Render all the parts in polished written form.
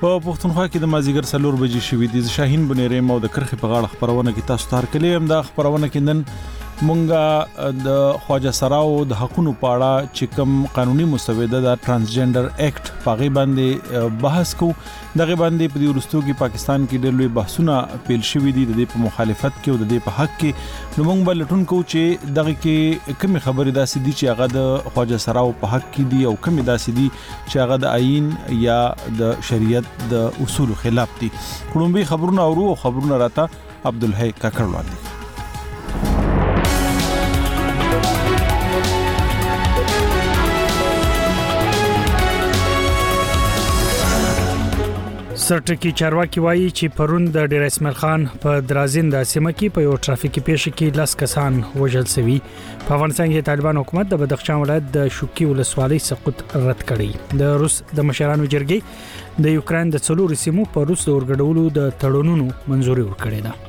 په پښتونخوا کې د مازیګر 4 بجې شوې دي. شاهین بنيري مو د کرخي په غاړه خبرونه کې تاسو ته کلیم دا خبرونه کې نن مونږه د خواجه سراو د حقونو په اړه چې کوم قانوني مسوده د ترانسجندر اکټ پاغي باندې بحث کو. دغه باندې په ورستو کې پاکستان کې ډېر لوی بحثونه پیل شوې دي د دې په مخالفت کې او د دې په حق کې. نو مونږ بل لټون کو چې دغه کې کوم خبرې داسې دي چې هغه د خواجه سراو په حق کې دي او کوم داسې دي چې هغه د آئین یا د شریعت د اصول خلاف دي. کومبي خبرونه اورو او خبرونه راته عبدالحی کاکړ وړاندې. سرټکی چارواکي وایي چې پرون د ډیر اسماعیل خان په درازنده سیمه کې په یو ټرافیکي پیښه کې 10 کسان وژل شوي. په افغانستان کې طالبان حکومت د بدخشان ولایت د شوکي ولسوالۍ سقوط رد کړی. د روس د مشرانو جرګې د یوکرين د 4 سیمو په روس د ورګډولو د تړونونو منزوري ورکړې ده.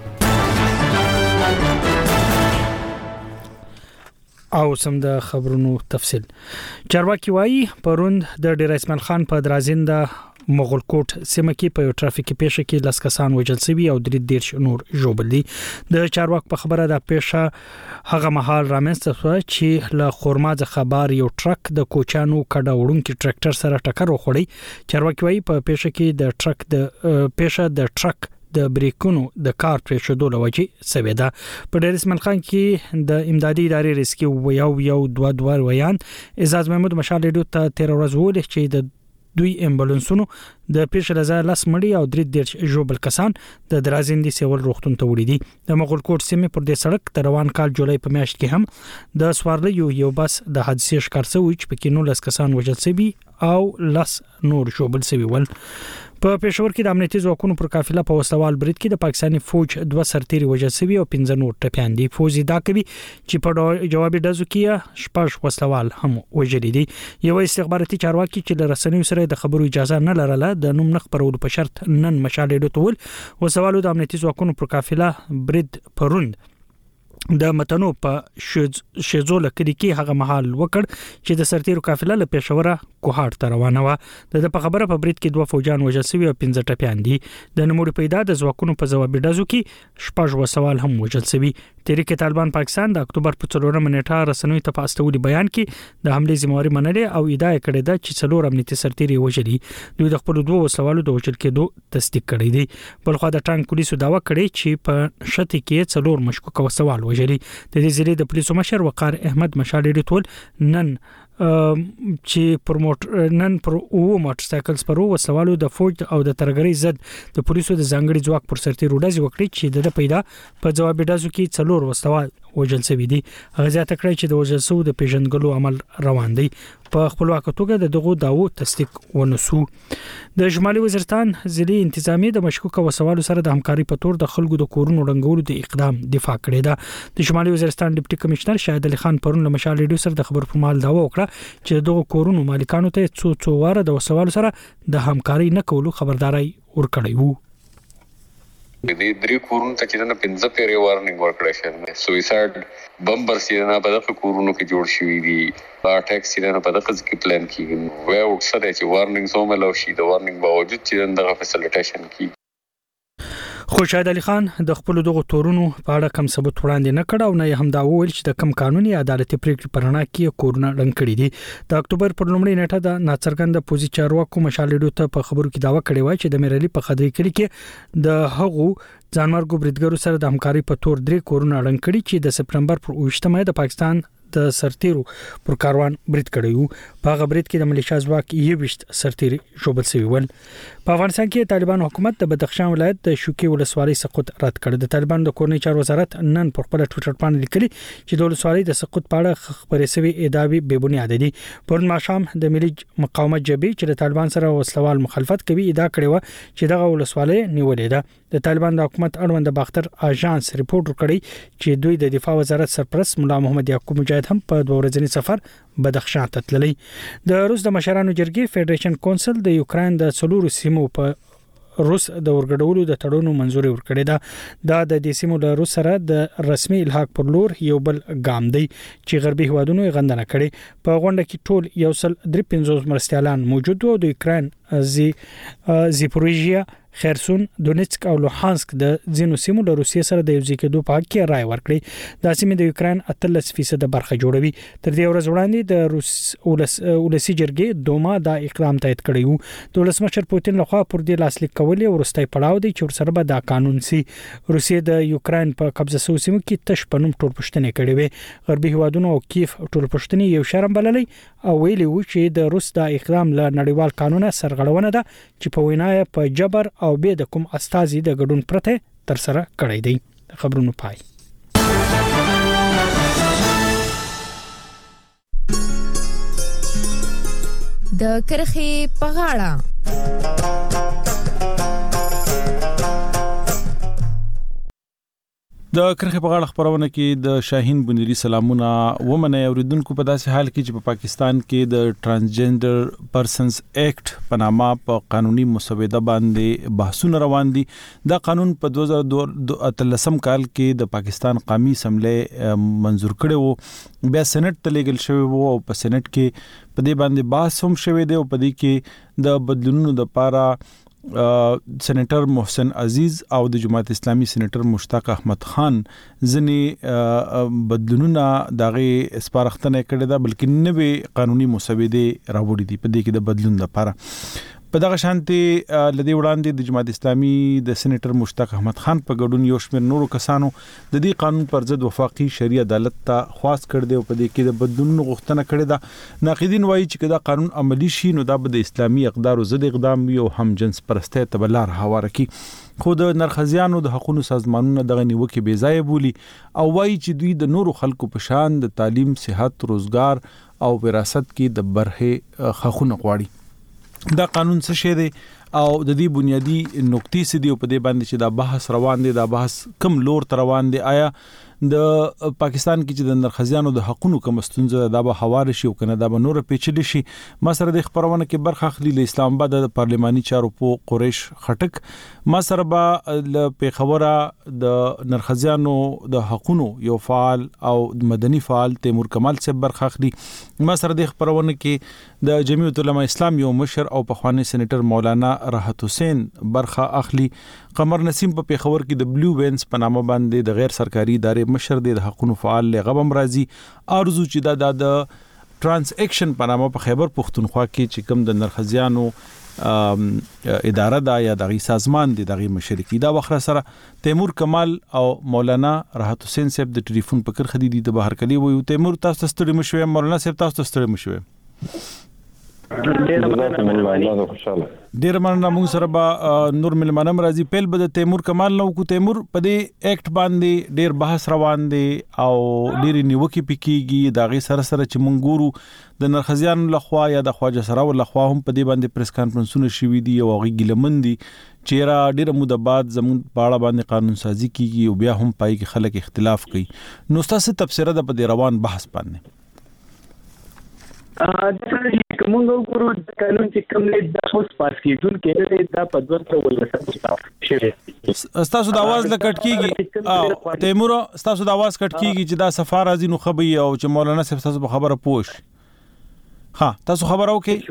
او سم د خبرونو تفصیل. چارواکي وایي پرون د ډیر اسماعیل خان په درازنده مغول کوټ سیمه کې په یو ټرافیکي پیښه کې 10 کسان وژل شوي او 13 نور ژوبل دي. د چارواکو په خبره د پیښه هغه مهال رامنځته شو چې له خورما څخه بار یو ټرک د کوچانو کډه وړونکي ټریکټر سره ټکر وخوړی. چارواکي وایي په پیښه کې د ټرک د بریکونو د کار پرې شدو لوجه سوي ده. په ډیر اسماعیل خان کې د امدادي ادارې ریسکیو یو دوه ویان اعزاز محمود مشال ډیو ته 13 ورځې ولې چې د دوی امبولانسونو د پیښې لزا لاس مړی او 13 ژوبل کسان د درازندې سیول روغتون ته وړي دي. د مغول کوټ سیمه پر دې سړک د روان کال جولای په میاشت کې هم د سوارلۍ یو بس د حادثې ښکار شوی چې پکې 19 کسان وژل شوي او 10 نور ژوبل شوي ول. په پېښور کې د امنیتي ځواکونو پر قافله په وسوال برید کې د پاکستاني فوج 2 سرتیري وژل شوي او 15 نور ټپيان دي. فوج دا کوي چې په جوابي ډزو کې شپږ وسوال هم وژل دي. یو استخباراتي چارواکي چې د رسنیو سره د خبرو اجازه نه لرله د نوم نه خبرولو په شرط نن مشال ډوتول وسوالو د امنیتي ځواکونو پر قافله برید پروند د متنو په شیزول کلی کې هغه محل وکړ چې د سرتیرو قافله له پېښوره کوهاټ ته روانه و. د په خبره په برید کې 2 فوجان وژل شوي او 15 ټپيان دي. د نموړي پیدا د ځواکونو په جوابي ډزو کې شپږ وسوال هم وژل شوي. تحریک طالبان پاکستان د اکتوبر په 4 نیټه رسنوي ته پاستولي بیان کې د حمله ذمہواری منلې او ادعا کړې ده چې 4 امنیتي سرتیري وژلي. دوی د خپل 2 وسوالو د وژل کېدو تصدیق کړی دی. بلخو د ټانک پولیسو داوا کړې چې په شتي کې 4 مشکوک وسوال وژلي. د دې ضلع د پولیسو مشر وقار احمد مشال ډیټول نن چې نن پر او موټر سایکل سپرو وسوالو د فوج او د ترګری زد د پولیسو د ځانګړي ځواک پر سرتیرو ډزې وکړي چې د پیدا په جواب ډزو کې 4 وسوال وژل شوي دي. غزا تکړه چې د وژل شو د پیژنګلو عمل روان دی. په خپلواک توګه دغه داو تصدیق ونسو. د شمالي وزیرستان ضلعي انتظامیه د مشکوک وسوالو سره د همکاري په تور د خلکو د کورونو رنګولو د اقدام دفاع کړې ده. د شمالي وزیرستان ډیپټي کمشنر شاهد علي خان پرون له مشال ریډیو سره د خبر په مال داوا وکړه چې دغه کورونو مالکانو ته څو واره د وسوالو سره د همکاري نه کولو خبرداري ورکړی وو. د درې کورونو ته چې نه 15 پیری وارننګ ورکړی شوی. سویسایډ بمبر سیرنا په دغه کورونو کې جوړ شوی دي. اټیک سیرنا په دغه ځکه پلان کیږي. وای او څه چې وارننګ زوم له شي د وارننګ باوجود چې دغه فسیلیټیشن کی. خو شاهد علي خان د خپل دغه تورونو په اړه کوم ثبوت وړاندې نه کړ او نه هم دا وویل چې د کم قانوني عدالتي پریکړې پرنا کې کورونه رنګ کړي دي. د اکتوبر پر لومړۍ نیټه د ناڅرګند پوزي چارواکو مشال ډیو ته په خبرو کې داوا کړې و چې د میرالي په خدای کلی کې د هغو ځانمرګو بریدګرو سره د همکاري په تور 3 کورونه رنګ کړي چې د سپتمبر پر 28 د پاکستان د سرتیرو پر کاروان برید کړیو. په هغه برید کې د ملیشیا ځواک 21 سرتیري ژوبل شوي ول. په افغانستان کې طالبان حکومت د بدخشان ولایت د شوکي ولسوالۍ سقوط رد کړ. د طالبان د کورنۍ چارو وزارت نن په خپل ټوئیټر باندې لیکلي چې د ولسوالۍ د سقوط په اړه خبرې شوي ادعاوې بې بنیاد دي. پرون ماښام د ملي مقاومت جبهې چې د طالبان سره وسلوال مخالفت کوي ادعا کړې و چې دغه ولسوالۍ نیولې ده. د طالبان د حکومت اړوند د باختر اژانس ریپورت ورکړی چې دوی د دفاع وزارت سرپرست مولا محمد یعقوب مجاهد هم په 2 ورځنی سفر بدخشان ته تللی. د روس د مشرانو جرګې فدریشن کونسل د یوکرين د 4 سیمو په روس د ورګډولو د تړونو منزوري ورکړې ده. د دې سیمو له روس سره د رسمي الحاق پر لور یو بل ګام دی چې غربي هوادونو غندنه کړي. په غونډه کې ټول 153 مرستيالان موجود وو. د یوکرين زیپوریژیا خرسون دونیتسک او لوهانسک د ځینو سیمو د روسیې سره د یوځای کېدو په حق کې رائے ورکړي. دا سیمې د یوکرين 13% برخه جوړوي. تر دې ورځ وړاندې د روس ولسی جرګې دوما دا اقدام تایید کړی و. د ولسمشر پوتین لخوا پر دې لاسلیک کولې ورستۍ پړاو دی چې ورسره به دا قانون سي. روسیې د یوکرين په قبضه شوی سیمو کې تش پنوم ټولپوښتنې کړې وې. غربي هیوادونو او کیف ټولپوښتنې یو شرم بللې او ویلي و چې د روس دا اقدام له نړیوال قانون سرغړونه ده چې په وینا په جبر او به د کوم استازي د ګډون پرته تر سره کړی دی. خبرونه پای د کرخي پغاړه د کرخه په غاړه خبرونه کې د شاهین بنيري سلامونه ومنه اوریدونکو په داسې حال کې چې په پاکستان کې د ترانسجندر پرسنز ایکټ په نامه په قانوني مسوده باندې بحثونه روان دي. دا قانون په 2013 کال کې د پاکستان قومي اسمبلی منزور کړی وو. بیا سېنات ته لیږل شوی وو او په سېنات کې په دې باندې بحث هم شوی دی او په دې کې د بدلونونو لپاره سېنیټر محسن عزیز او د جماعت اسلامي سېنیټر مشتاق احمد خان ځنی بدلونونه دغه اسپارښتنه کړې ده بلکې نوې قانوني مسوده راوړي دي په دې کې د بدلون لپاره. په دغه شانتي لدی وړاندې د جماعت اسلامي د سېنیټر مشتاق احمد خان په ګډون یو شمېر نورو کسانو د دې قانون پر ضد وفاقي شرعي عدالت ته خواست کړ دی او په دې کې د بدلونونو غوښتنه کړې ده. ناقدین وایي چې دا قانون عملی شي نو دا به د اسلامي اقدار ضد اقدام وي او هم جنس پرسته ته بلار هواره کی. خو د نرخزیانو د حقوقو سازمانونو دغه نیوکه بې ځای بولی او وایي چې دوی د نورو خلکو په شان د تعلیم، صحت، روزګار او وراثت کې د برخه خخونه غواړي. دا قانون څه شی دی او د دې بنیادی نقطې څه دی او په دې باندې چې دا بحث روان دی، دا بحث کم لور تر روان دی؟ آیا د پاکستان کې چې د نرخزیانو د حقوقو کوم ستونزه دا به حواله شي او کنه دا به نور پیچلې شي؟ ما سره د خبرونه کې برخه اخلي له اسلام آباد د پارلماني چارو په قریش خټک، ما سره به په خبره د نرخزیانو د حقوقو یو فعال او مدني فعال تیمور کمال صاحب برخه اخلي، ما سره د خبرونه کې د جمعیت العلماء اسلام یو مشر او پخوانی سېنیټر مولانا راحت حسین برخه اخلي، قمر نسیم په پیښور کې د بلو وینز په نامه باندې د غیر سرکاري ادارې مشر دی، د حقوقو فعال لغبم راضي ارزو چې د ترانس اکشن په نامه په خیبر پختونخوا کې چې کوم د نرخزیانو اداره دا یا دغه سازمان دی دغه مشرکی دا وخره سره تیمور کمال او مولانا راحت حسین صاحب د ټلیفون په کر خدي د بهر کلی وي. تیمور تاسو ستړي مشوي، مولانا صاحب تاسو ستړي مشوي؟ ډیر مننه. موږ سره به نور ملمنم راځي. پیل به د تیمور کمال نو کو. تیمور په دې ایکټ باندې ډیر بحث روان دی او ډیر نیوکه پکېږي داغه سره سره چې مونږ ګورو د نرخزیان لخوا یا د خواجه سراو لخوا هم په دې باندې پریس کانفرنسونه شوي دي او غي ګلمندي چیرې ډیر مده بعد زمون پاړه باندې قانون سازي کیږي او بیا هم پای کې خلک اختلاف کوي. نو تاسو تفسیر ده په دې روان بحث باندې؟ کومو ګورو د قانون چې کوم نه د اوس پاس کیدون کې دا په 2017 شوی. تاسو د आवाज لکټ کیږي تیمور، تاسو د आवाज کټ کیږي چې دا سفار ازي نو خبري او چې مولانا صاحب تاسو په خبره پوښ. ها تاسو خبر او کې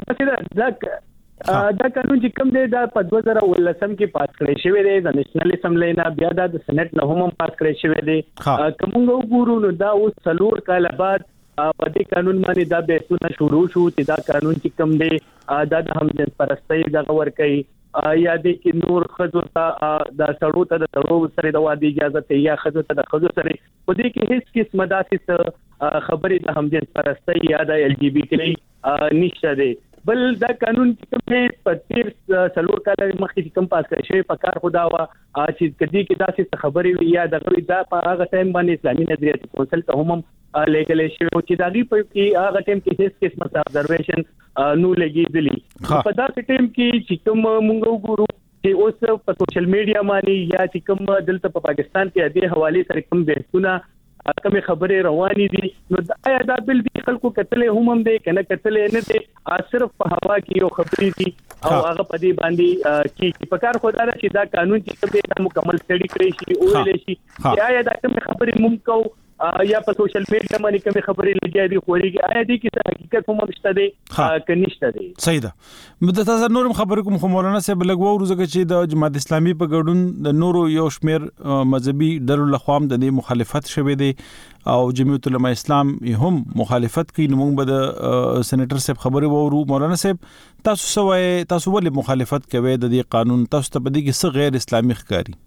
دا قانون چې کوم دی دا په 2019 کې پاس کړی شوی دی د نېشنل اسمبلی نه، بیا د سېنات نه هم پاس کړی شوی دی. کومو ګورو نو دا اوس 4 کال بعد په دې قانون باندې دا بحثونه شروع شو چې دا قانون چې کوم دی دا د همجنس پرستۍ دغه ورکوي یا د کې نور خزو ته د سړو ته د سړو سره د واده اجازه ته یا خزو ته د خزو سره په دې کې هیڅ قسمه داسې خبرې د همجنس پرستۍ یا د ال جی بی ټي نشته دی. بل دا قانون چې کوم په 13 کال مخکې کوم پاس کړی شوی په کار خدا وا چې کدي کې داسې خبرې یا دغه دا په هغه ټایم باندې اسلامي نظریات کونسل ته هم لیکل شوی او چې دغه په کې هغه ټایم کې هیڅ قسمه ابزرویشن نو لګیدلی. په داسې ټایم کې چې کوم مونږ وګورو چې اوس په سوشل میډیا باندې یا چې کوم دلته په پاکستان کې د حواله سره کوم بحثونه کوم خبرې روانې دي نو آیا دا بل دي خلکو کتلې هم دی کنه کتلې نه دي صرف په هوا کې یو خبرې دي او هغه په دې باندې کې په کار خدای چې دا قانون چې کوم مکمل سټډي کړی شي او ویل شي یا دا کوم خبرې مونږ کو یا په سوشل میډیا باندې کوم خبرې لګیا دي خوريږي آیا دې کې حقیقت هم نشته دی که نشته دی. صحیح ده. د تاسو نورم خبرې کوم خو مولانا صاحب لګو ورزګه چې د جماعت اسلامي په ګډون د نورو یو شمیر مذهبي ډلو لخوا د مخالفت شوه دی او جمعیت العلماء اسلام هم مخالفت کوي. نو موږ به د سېنیټر صاحب خبرې وورو. مولانا صاحب تاسو سوای تاسو ولې مخالفت کوي د دې قانون؟ تاسو ته په دې کې څه غیر اسلامي ښکاري؟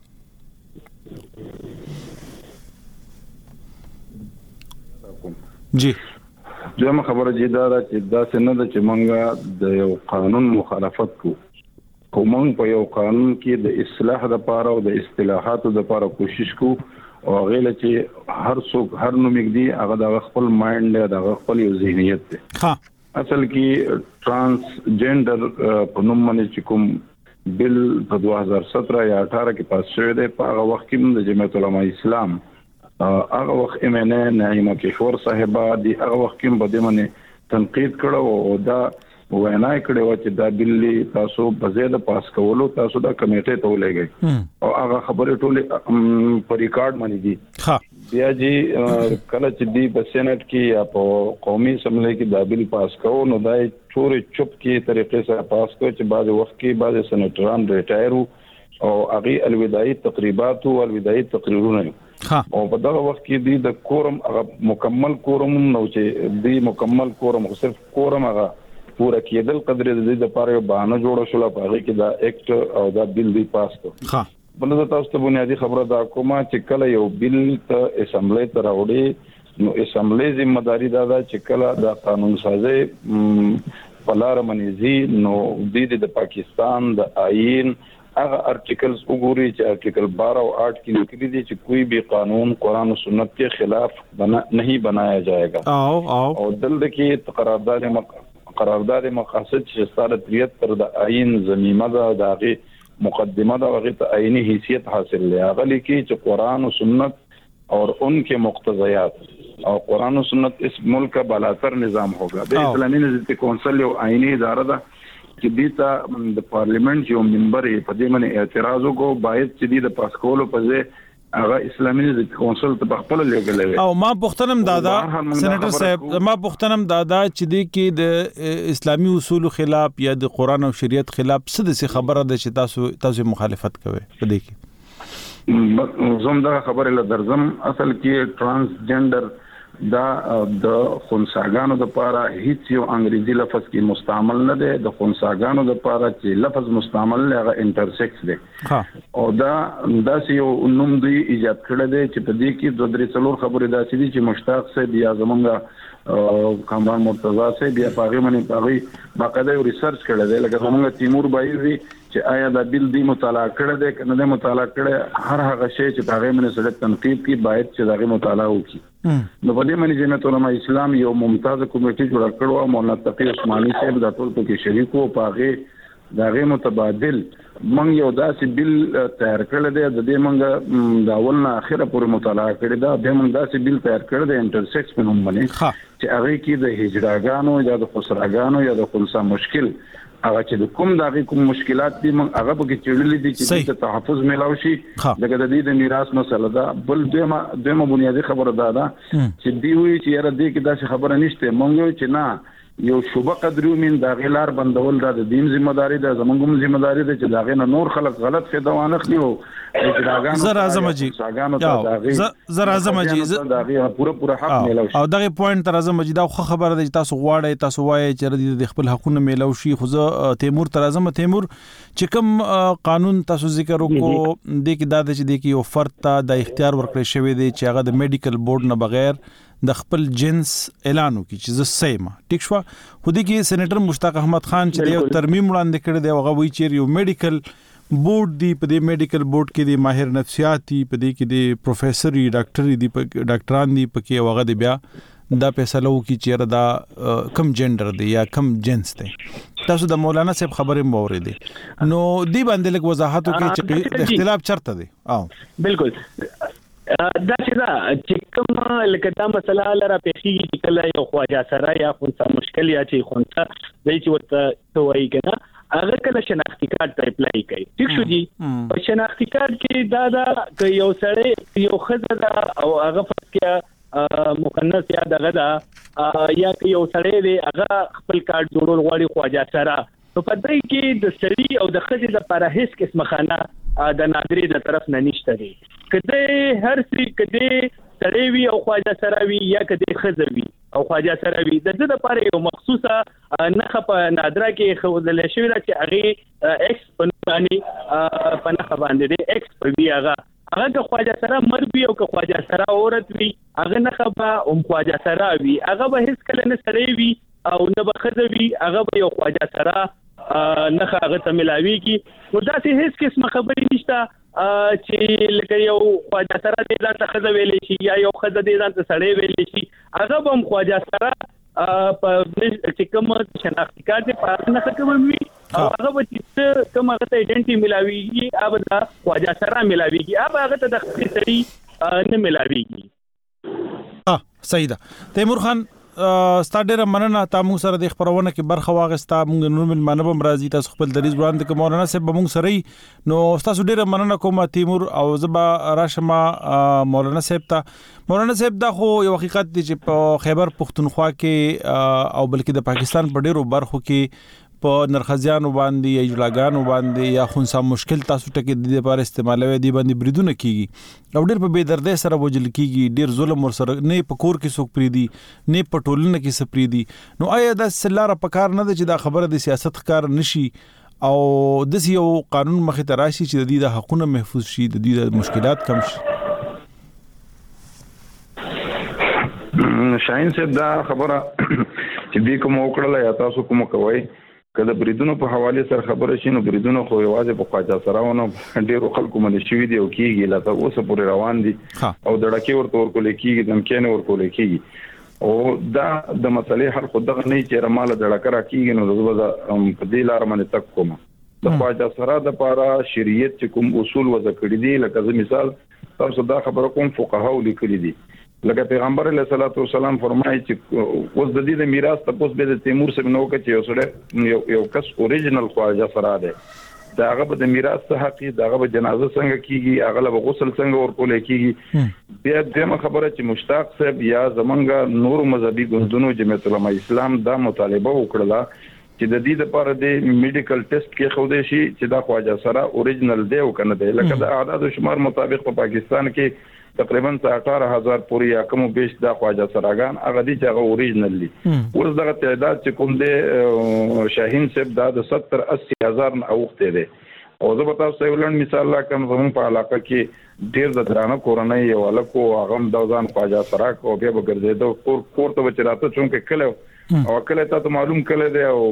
جی زما خبره جدا ده چې دا څنګه ده چې مونږه د یو قانون مخالفت کوم په یو قانون کې د اصلاح لپاره او د اصلاحاتو لپاره کوشش کو او غیله چې هر څوک هر نومګدي هغه د خپل مایند د خپل یو ذهنیت دی. ها اصل کې ترانسجندر په نوم باندې چې کوم بل په 2017 یا 18 کې پاس شوی دی په هغه وخت کې د جمعیت العلماء اسلام هغه وخت امنه نعیمه کشور صاحبہ دی هغه وخت کې په دې باندې تنقید کړو او دا وینا کړو چې دا بل تاسو په زیاده پاس کولو تاسو دا کمیټه ته ولېږئ او هغه خبرې ټول په ریکارډ باندې دي. ها بیا جی کله چې دی په سېنات کې یا په قومي اسمبلی کې دا بل پاس کوو نو دا چورې چوپ کې طریقې سره پاس کوي چې بعد وخت کې بعد سېنیټران ریټایر او هغه الوداعي تقریبات او الوداعي تقریرونه او په دغه وخت کې دی د کورم هغه مکمل کورم نو چې دی مکمل کورم خو صرف کورم هغه پورا کېدل قدر د دې لپاره یو بهانه جوړه شو په هغه کې دا اکټ او دا بل دی پاس کړ. ها بل تاسو ته بنیادی خبره دا کومه چې کله یو بل ته اسمبلی ته راوړي نو اسمبلی ذمہ داری دا چې کله دا قانون سازي په لار منځي نو د پاکستان د آئین هغه ارټیکلز وګوري چې ارټیکل 12 او 8 کې لیکلي دي چې کوئی بھی قانون قرآن و سنت کے خلاف نہیں بنایا جائے گا او دلته کې قرارداد مقاصد چې 73 د آئین ضمیمه ده دغه مقدمه ده هغه ته آئینی حیثیت حاصل لري. هغه لیکي چې قرآن و سنت اور ان کے مقتضیات او قرآن و سنت اس ملک کا بالاتر نظام ہوگا. د اسلامي نظام کونسل یو آئینی اداره ده چې دیتا د پارلیمنت یو ممبر په دې باندې اعتراض وکړو باید چې د پاس کولو په ځای هغه اسلامي کونسل ته خپل لګلې او ما پختنم دادا سېنیټر صاحب ما پختنم دادا چې د کې د اسلامي اصول خلاف یا د قران او شریعت خلاف څه خبره ده چې تاسو مخالفت کوئ په دې کې؟ زم دا خبره له درزم اصل کې ترانسجندر دا د خنثاګانو د لپاره هیڅ یو انګریزي لفظ کې مستعمل نه دی. د خنثاګانو د لپاره چې لفظ مستعمل هغه انټرسیکس دی او دا یو نوم دی ایجاد کړی دی چې په دې کې دوه درې څلور خبرې داسې دي چې مشتاق صاحب یا زمونږ کامران مرتضی صاحب یا پاغي باندې پاغي باقاعده یو ریسرچ کړی دی لکه زمونږ تیمور بایوي چې آیا دا بل دی مطالعه کړی دی کنه د مطالعه کړی هر هغه شی چې پاغي باندې سره تنقید کی باید چې دغه مطالعه وکړي. نو په دې باندې جمعیت العلماء اسلام یو ممتاز کمیټه جوړ کړو او مولانا تقی عثماني صاحب د ټول کې شریک وو پاغي دغه متبادل مونږ یو داسې بل تیار کړل دی د دې مونږ د اول نه اخره پورې مطالعه کړی دا به مونږ داسې بل تیار کړل دی انټرسیکس په نوم باندې چې هغه کې د هجراګانو یا د خسراګانو یا د خنثا مشکل هغه چې د کوم دغه کوم مشکلات دي مونږ هغه په کې چړلې دي چې د تحفظ ملاوي شي دغه د دې د میراث مسله ده. بل دمه بنیادی خبره ده چې دی وی چې یاره دې کې داسې خبره نشته مونږ چې نه یو شوبه قدرو من دا غلار بندول دا د دین ذمہ داری ده زمونږ ذمہ داری ده چې دا غنه نور خلک غلط فایده وانه خلی او زر اعظم جی زر اعظم جی دا پورا حق ملوي او دغه پوینټ تر اعظم جی دا خو خبره ده چې تاسو غواړئ تاسو وایي چې د خپل حقوقو ملو شي خو تیمور تر اعظم تیمور چې کوم قانون تاسو ذکر وکړو د کې دا چې د کې یو فرد ته د اختیار ورکړی شوی دی چې هغه د میډیکل بورډ نه بغیر د خپل جنس اعلان وکړي چې زه سیمه ټیک شو. خو دې کې سېنیټر مشتاق احمد خان چې یو ترمیم وړاندې کړی دی هغه وایي چې یو میډیکل بورډ دی په دې میډیکل بورډ کې د ماهر نفسیات دی په دې کې د پروفیسوري ډاکټري دی ډاکټران دی پکې هغه دی بیا دا فیصله وکړي چې دا کم جندر دی یا کم جنس دی. تاسو د مولانا صاحب خبرې مورې دي نو دی باندې لږ وضاحت وکړي چې اختلاف چرته دی. بالکل دا چې کوم لکه دا مسله لره پیخي کله یو خواجه سره یا خنثا مشکل یا چې خنثا دای چې ورته توای کنه هغه کله شناختی کارت ته اپلای کوي. ٹھیک شو جی. په شناختی کارت کې دا یو سړی یو خزه دا او هغه فکر مؤنث یا دغه دا یا یو سړی دی هغه خپل کارت جوړول غواړي خواجه سره، نو په دې کې د سړي او د خزې لپاره هیڅ قسمه خانه د نادرې د طرف نه نشته دی. کله هر څه کله سړی وي او خواجه سره وي یا کله خزه وي او خواجه سره وي، د دې لپاره یو مخصوصه نخه په نادره کې خودل شوی چې هغه ایکس باندې په نخه باندې دی ایکس په وی هغه که خواجه سره مرد وي او که خواجه سره عورت وي هغه نخه به خواجه سره وي، هغه به هیڅ کله نه سړی وي او نه به خزه وي، هغه به یو خواجه سره نخه هغه ته ملاويږي. نو دا چې هیڅ قسمه خبرې نشته چې لکه یو خواجه سره دې ځان ته خزه ویلې شي یا یو خزه دې ځان ته سړی ویلې شي، هغه به هم خواجه سره په چې کوم شناختی کارت په نخه کوم وي او هغه به چې کوم هغه ته ایډنټي ملاويږي هغه د خواجه سره ملاويږي، هغه ته د خپل سړي نه ملاويږي. صحیح ده. تیمور خان ستاسو ډیره مننه تا موږ سره د خبرونه کې برخه واغستا. موږ نور ملمنه بم راځي تاسو خپل دریز وړاندې کوم مولانا صاحب موږ سره نو تاسو ډیره مننه کوم تیمور او زبا راشما مولانا صاحب ته. مولانا صاحب دا خو یو حقیقت دی چې په خیبر پختونخوا کې او بلکې د پاکستان په ډیرو برخو کې په نرخزیانو باندې یا جلاګانو باندې یا خونسا مشکل تاسو ټکي د لپاره استعمالوي دی باندې بریدونه کیږي او ډیر په بے دردۍ سره وجل کیږي، ډیر ظلم ور سره نه په کور کې څوک پریدي نه په ټولنه کې سپریدي. نو آیا د سلاره پکار نه ده چې دا خبره د سیاست کار نشي او د یو قانون مخې ته راشي چې د دې د حقوقو محفوظ شي، د دې د مشکلات کم شي؟ شاهین صاحب دا خبره چې دې کوم وکړه یا تاسو کوم کوي کله بریدونو په حواله سره خبره شي، نو بریدونو خو یوازې په خواجه سراونه ډیرو خلکو باندې شوی دی او کیږي لا ته اوسه پورې روان دي او دړکې ورته ورکول کیږي، دمکینه ورکول کیږي او دا د مسلې حل خو دغه نه چې رماله دړکه را کیږي. نو زه په دې لار باندې تک کوم د خواجه سره د پاره شریعت چې کوم اصول وضع کړی دي، لکه زه مثال تاسو دا خبره کوم فقهاو لیکلي دي، لکه پیغمبر علیه الصلاۃ والسلام فرمایي چې اوس د دې د میراث تاسو به د تیمور سره نو کې یو سره یو کس اوریجنل خواجه سره ده، دا هغه د میراث څخه حق دا هغه جنازه څنګه کیږي، هغه له غسل څنګه ورکول کیږي. بیا دغه خبره چې مشتاق صاحب یا زمونږ نور مذهبي ګوندونو جمعیت علماء اسلام دا مطالبه وکړه چې د دې لپاره د میډیکل ټیسټ کې خو دې شي چې دا خواجه سره اوریجنل دی او کنه دی، لکه د اعداد او شمار مطابق په پاکستان کې تقریبا 18000 پورې یا کوم بیش دا خواجه سراغان هغه دي چې هغه اوریجنل دي. ورس دغه تعداد چې کوم دی شاهین صاحب دا د 70-80 هزار نه اوخته دي او زه به تاسو یو لړ مثال لا کوم زموږ په علاقه کې ډیر د درانه کورنۍ یو الکو هغه د ځان خواجه سراغ او بیا وګرځیدو کور ته بچراته چون کې کله او کله تاسو معلوم کله دی او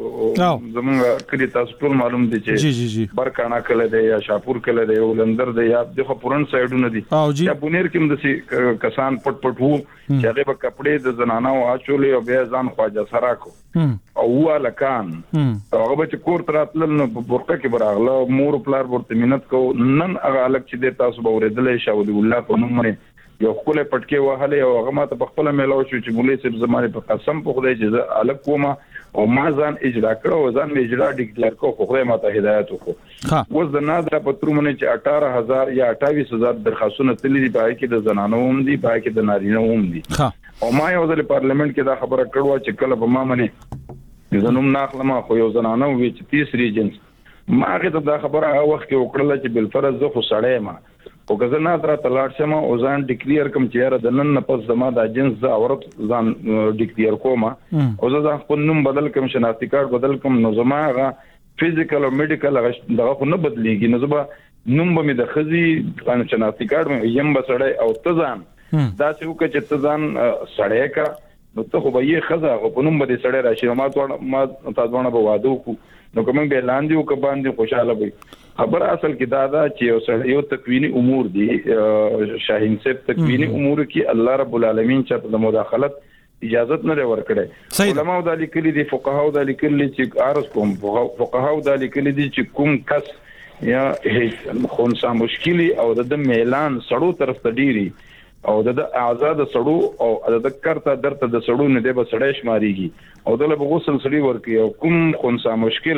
زمونږ کلی تاسو ټول معلوم دي چې برکانا کله دی یا شاپور کله دی او لندر دی یا د خپورن سایډونه دي یا بونیر کې هم د کسان پټ وو چې هغه په کپڑے د زنانو اچولې او بیا ځان خواجه سراکو او والکان هغه به کور تراتل نو برکه کې براغله مور پلار ورته مينت کو نن هغه الک چې د تاسو به ورېدلې شاو دی الله په نوم باندې یو خپل پټکي وهله او هغه ماته په خپل میلاو شو چې مولوی صاحب زمانه په قسم په خدای چې الک کومه او ما ځان اجرا کړو او ځان می اجرا ډیکلیئر کو خو خدای ماته هدایت وکړو. اوس د نادره پترومنه چې 18000 یا 28000 درخواستونه تللي دي پای کې د زنانو هم دي پای کې د نارینه هم دي او ما یو ځل پارلیمنت کې دا خبره کړو چې کله په ما باندې زنوم ناخلمه خو یو زنانو وی چې 30 ریجنز ما هغه دا خبره هغه وخت کې وکړل چې بل فرض زه خو سړی ما او که زه نه تر تلاړ شم او ځان ډیکلیئر کوم چې یاره د نن نه پس زما د جنس د عورت ځان ډیکلیئر کوم او زه خپل نوم بدل کوم شناختی کارت بدل کوم نو زما هغه فزیکل او میډیکل دغه خو نه بدلیږي، نو زما نوم به مې د خزي قانون شناختی کارت مې یم بسړی او ته ځان دا چې وکړه چې ته ځان سړی کا نو ته خو به یې خزه او په نوم به دې سړی راشي ما تاسو باندې به واده وکړو نو کوم به لاندې او کباندې خوشاله وي. خبر اصل کې دا چې یو سړی یو تکوینی امور دي شاهین صاحب تکوینی امور کې الله رب العالمین چې د مداخلت اجازه نه ورکړي. علماء د لیکلي دي فقهاو د لیکلي چې عرض کوم فقهاو د لیکلي دي چې کوم کس یا خونسا مشکلی او د میلان سړو طرف ته ډیری او د آزاد سړو او د کرته درته د سړو نه دی به سړی شماريږي او دله به غسل سړی ورکی او کوم خونسا مشکل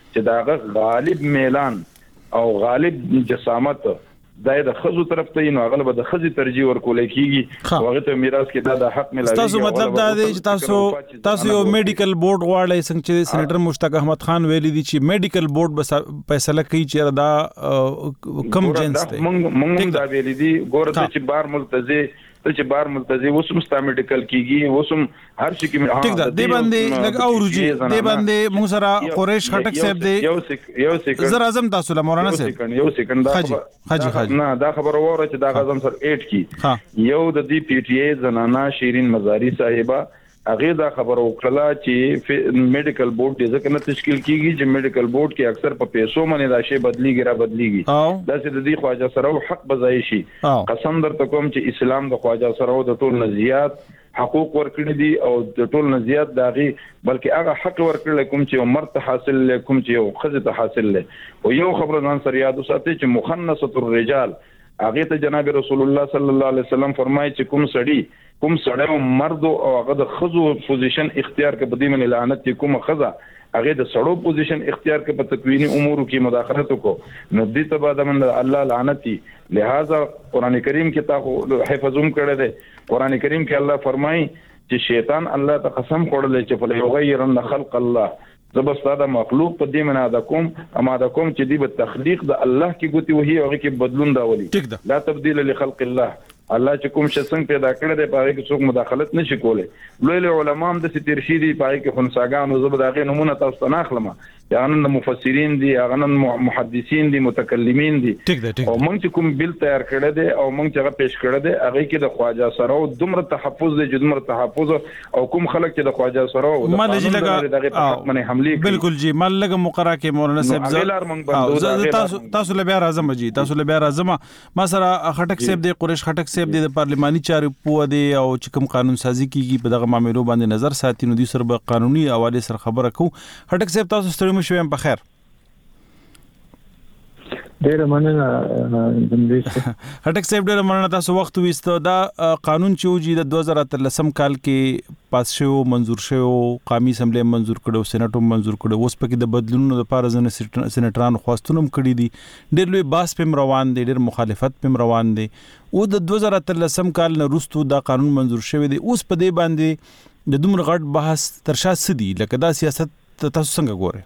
چې دا غالب میلان او غالب جسامت دای د خزو طرف ته نو غلبه د خزي ترجیح ورکول کیږي هغه ته میراث کې دا د حق ملایي تاسو مطلب دا دی چې تاسو یو میډیکل بورډ غواړئ څنګه چې سېنیټر مشتاق احمد خان ویلي دي چې میډیکل بورډ فیصله کوي چې دا کم جنس دی مونږ دا ویلي دي ګوره چې بار ملتزه ته چې بار ملتزه وسم ستا میډیکل کیږي وسم هر شي کې ټیک ده دی باندې لګ او روجي دی باندې موږ سره قریش خټک صاحب دی یو سکند زر اعظم تاسو له مولانا صاحب یو سکند حاجی نه دا خبر وره چې دا غزم سر 8 کی یو د دې پی ټی ای زنانا شیرین مزاری صاحبہ هغه دا خبر وکړه چې میډیکل بورډ دې ځکه نه تشکیل کیږي چې میډیکل بورډ کې اکثر په پیسو باندې دا شی بدلیږي دا چې د دې خواجه سره حق بځای شي قسم درته کوم چې اسلام د خواجه سره د ټول نزيات حقوق ورکړي دي او د ټول نزيات داغي بلکې هغه حق ورکړل کوم چې عمر ته حاصل لکم چې خزه ته حاصل له او یو خبر ځان سره یاد وساتئ چې مخنثه الرجال هغه ته جناب رسول الله صلی الله علیه وسلم فرمایي چې کوم سړی مرد او هغه د خزو پوزیشن اختیار کې بدی من لعنت کوم خزه هغه د سړو پوزیشن اختیار کې په تکوینی امور کې مداخلت کو نو دې ته بعد من الله لعنتی لہذا قران کریم کې تا حفظوم کړی دی قران کریم کې الله فرمایي چې شیطان الله ته قسم خوړل چې فل یغیرن خلق الله زبستا مخلوق په دې معنا دا کوم اما دا کوم چې دی په تخلیق د الله کې ګوتی وهي هغه کې بدلون داولي لا تبديل لخلق الله الله چې کوم څنګه پیدا کړی دی په هغه کې څوک مداخلت نشي کولای لوی علماء هم د سترشيدي په هغه کې خنساګان زبر دغه نمونه تاسو ته ناخلم یعنی مفسرین دي هغه محدثین دي متکلمین دي او موږ چې کوم بل تیار کړی دی او موږ چې هغه پیش کړی دی هغه کې د خواجه سره دومره تحفظ دی دومره تحفظ او کوم خلک چې د خواجه سره مال جی لگا بالکل جی مال لگا مقرره کې مولانا صاحب تاسو له بیا راځم جی تاسو له بیا راځم ما سره خټک صاحب دی قریش خټک د پارلماني چارو په دی او چې کوم قانون سازي کیږي په دغه معاملو باندې نظر ساتي نو د سر به قانوني حواله سره خبره کو هټک صاحب تاسو ستړي مو شوم په خیر ډیر مننه هټک صاحب ډیر مننه تاسو وخت وېستو دا قانون چې وجي د 2013 کال کې پاس شو منزور شو قومي اسمبلی منزور کړو سېنات منزور کړو اوس پکې د بدلونونو لپاره ځنه سېناترانو خواستونم کړی دي ډیر لوی باس پم روان دي ډیر مخالفت پم روان دي او د 2013 کال نه وروسته دا قانون منزور شوی دی اوس په دې باندې د دومره غټ بحث ترشا سدي لکه دا سیاست تاسو څنګه ګورئ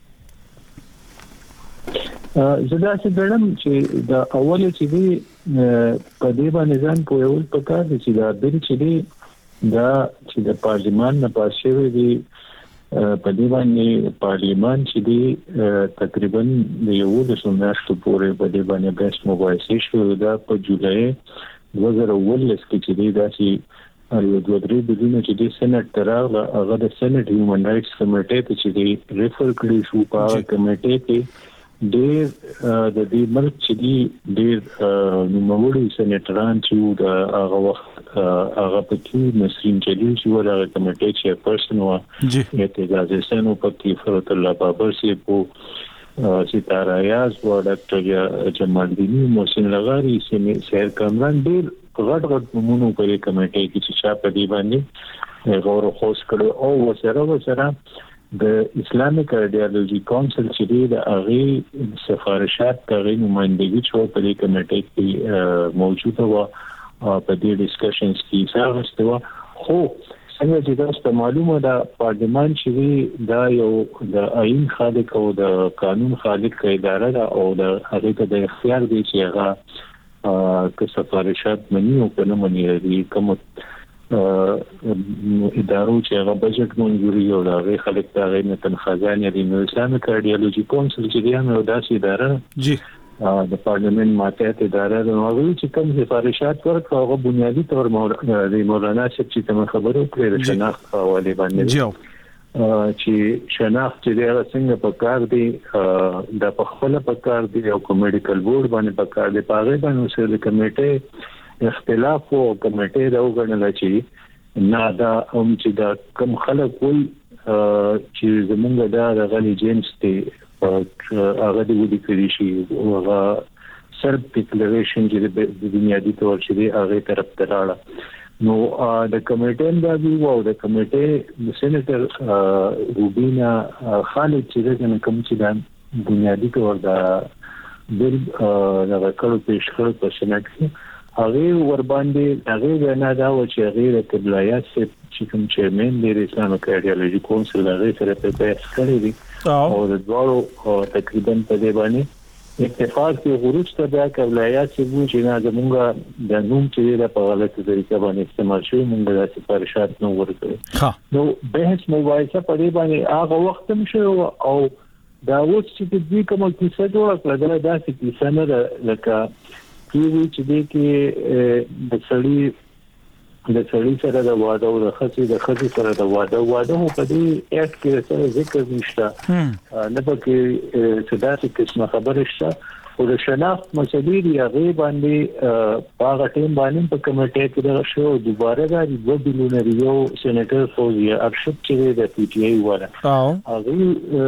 زدا چې ګڼم چې د اول چې دی په دې باندې ځان پوهول پکار دي چې دا بل چې دی دا چې د پارلمان نه پاس شوی دی په دې باندې پارلمان چې دی تقریبا د یو د سماشتو پورې په دې باندې بحث مباحثه شو دا په جولای 2019 کې چې دی دا چې یو دوه درې بدونه چې د سېنات تراغله هغه د سېنات هیومن رائټس کمیټې ته چې دی ریفر کړی شو په کمیټې کې ډېر د دې ملک چې دی ډېر نوموړي سېناتران چې د هغه وخت هغه په کې نسرین جلیل چې ورغه کمیټې چې پرسن و اعتراض سنو پکې فرت الله بابر سی په ستاره یاز و ډاکټر جمال دینی محسن لغاری سیر کامران ډېر غټ نمونه په کمیټې کې چې چا په دې باندې غور خوښ کړو او وسره د اسلامیک ایډیالوژي کونسل چې د هغه سفارشات د نمائندګي چې په دې کمیټې کې موجوده و په دې ډیسکشنز کې څنګه و خو څنګه چې تاسو معلومه ده پارلمان چې دا یو د آئین خالق او د قانون خالق اداره ده او د هغه د اختیار دی چې هغه که سفارشات مني او کنه مني دي کوم ادارو چې هغه بجټ منځوري او د هغه خلک د هغه نه تنخواهانه دي نو اسلامک ایډیالوژي کونسل چې دی نو داسې اداره جی د پارلیمنت ماتحت اداره د هغه چې کوم سفارشات ورکړي هغه بنیادی تور د مولانا صاحب چې تم خبرو کړې د شناخت حواله باندې جی چې شناخت چې هغه څنګه په کار دی د په خپل په کار دی او میډیکل بورډ باندې په کار دی په هغه باندې سره کمیټه اختلاف او کمیټه دا وګڼل چې نه دا چې دا کوم خلک وي چې زمونږ دا غلي جیمز ته هغه د ودی کړی شي او هغه سرب ډیکلریشن چې د بنیادی تور چې هغه طرف ته راړه نو د کمیټې د ویو او د کمیټې د سېنیټر روبینا خالد چې د کوم چې د بنیادی تور د بل د ورکړو پیش کړو په سېنات کې هغه ور باندې هغه نه دا و چې هغه د قبلایات چې کوم چیرمن د اسلامي کارډیالوژي کونسل هغه سره په پیښ کړی دی او د دوړو تقریبا په دی باندې اتفاق کې غروج ته د قبلایات چې وو چې نه زمونږ د نوم چې د په غلطه طریقه باندې استعمال شوی موږ د سفارشات نو ورکړو نو بحث مباحثه په دی باندې هغه وخت هم شو او دا اوس چې د کومه کیسه جوړه کړل دا چې کیسه نه لکه کیوي چې د کې د سړی سره د واده او د خځې سره د واده په دې اټ کې سره ذکر نشته نه پکې صدا چې قسمه خبره شته او د شناخت مسلې دی هغه باندې هغه ټیم باندې په کمیټه کې دا شو دوباره دا 2 بلیون ریو سېنیټر فوزي ارشد چې د پی ټی آی وره هغه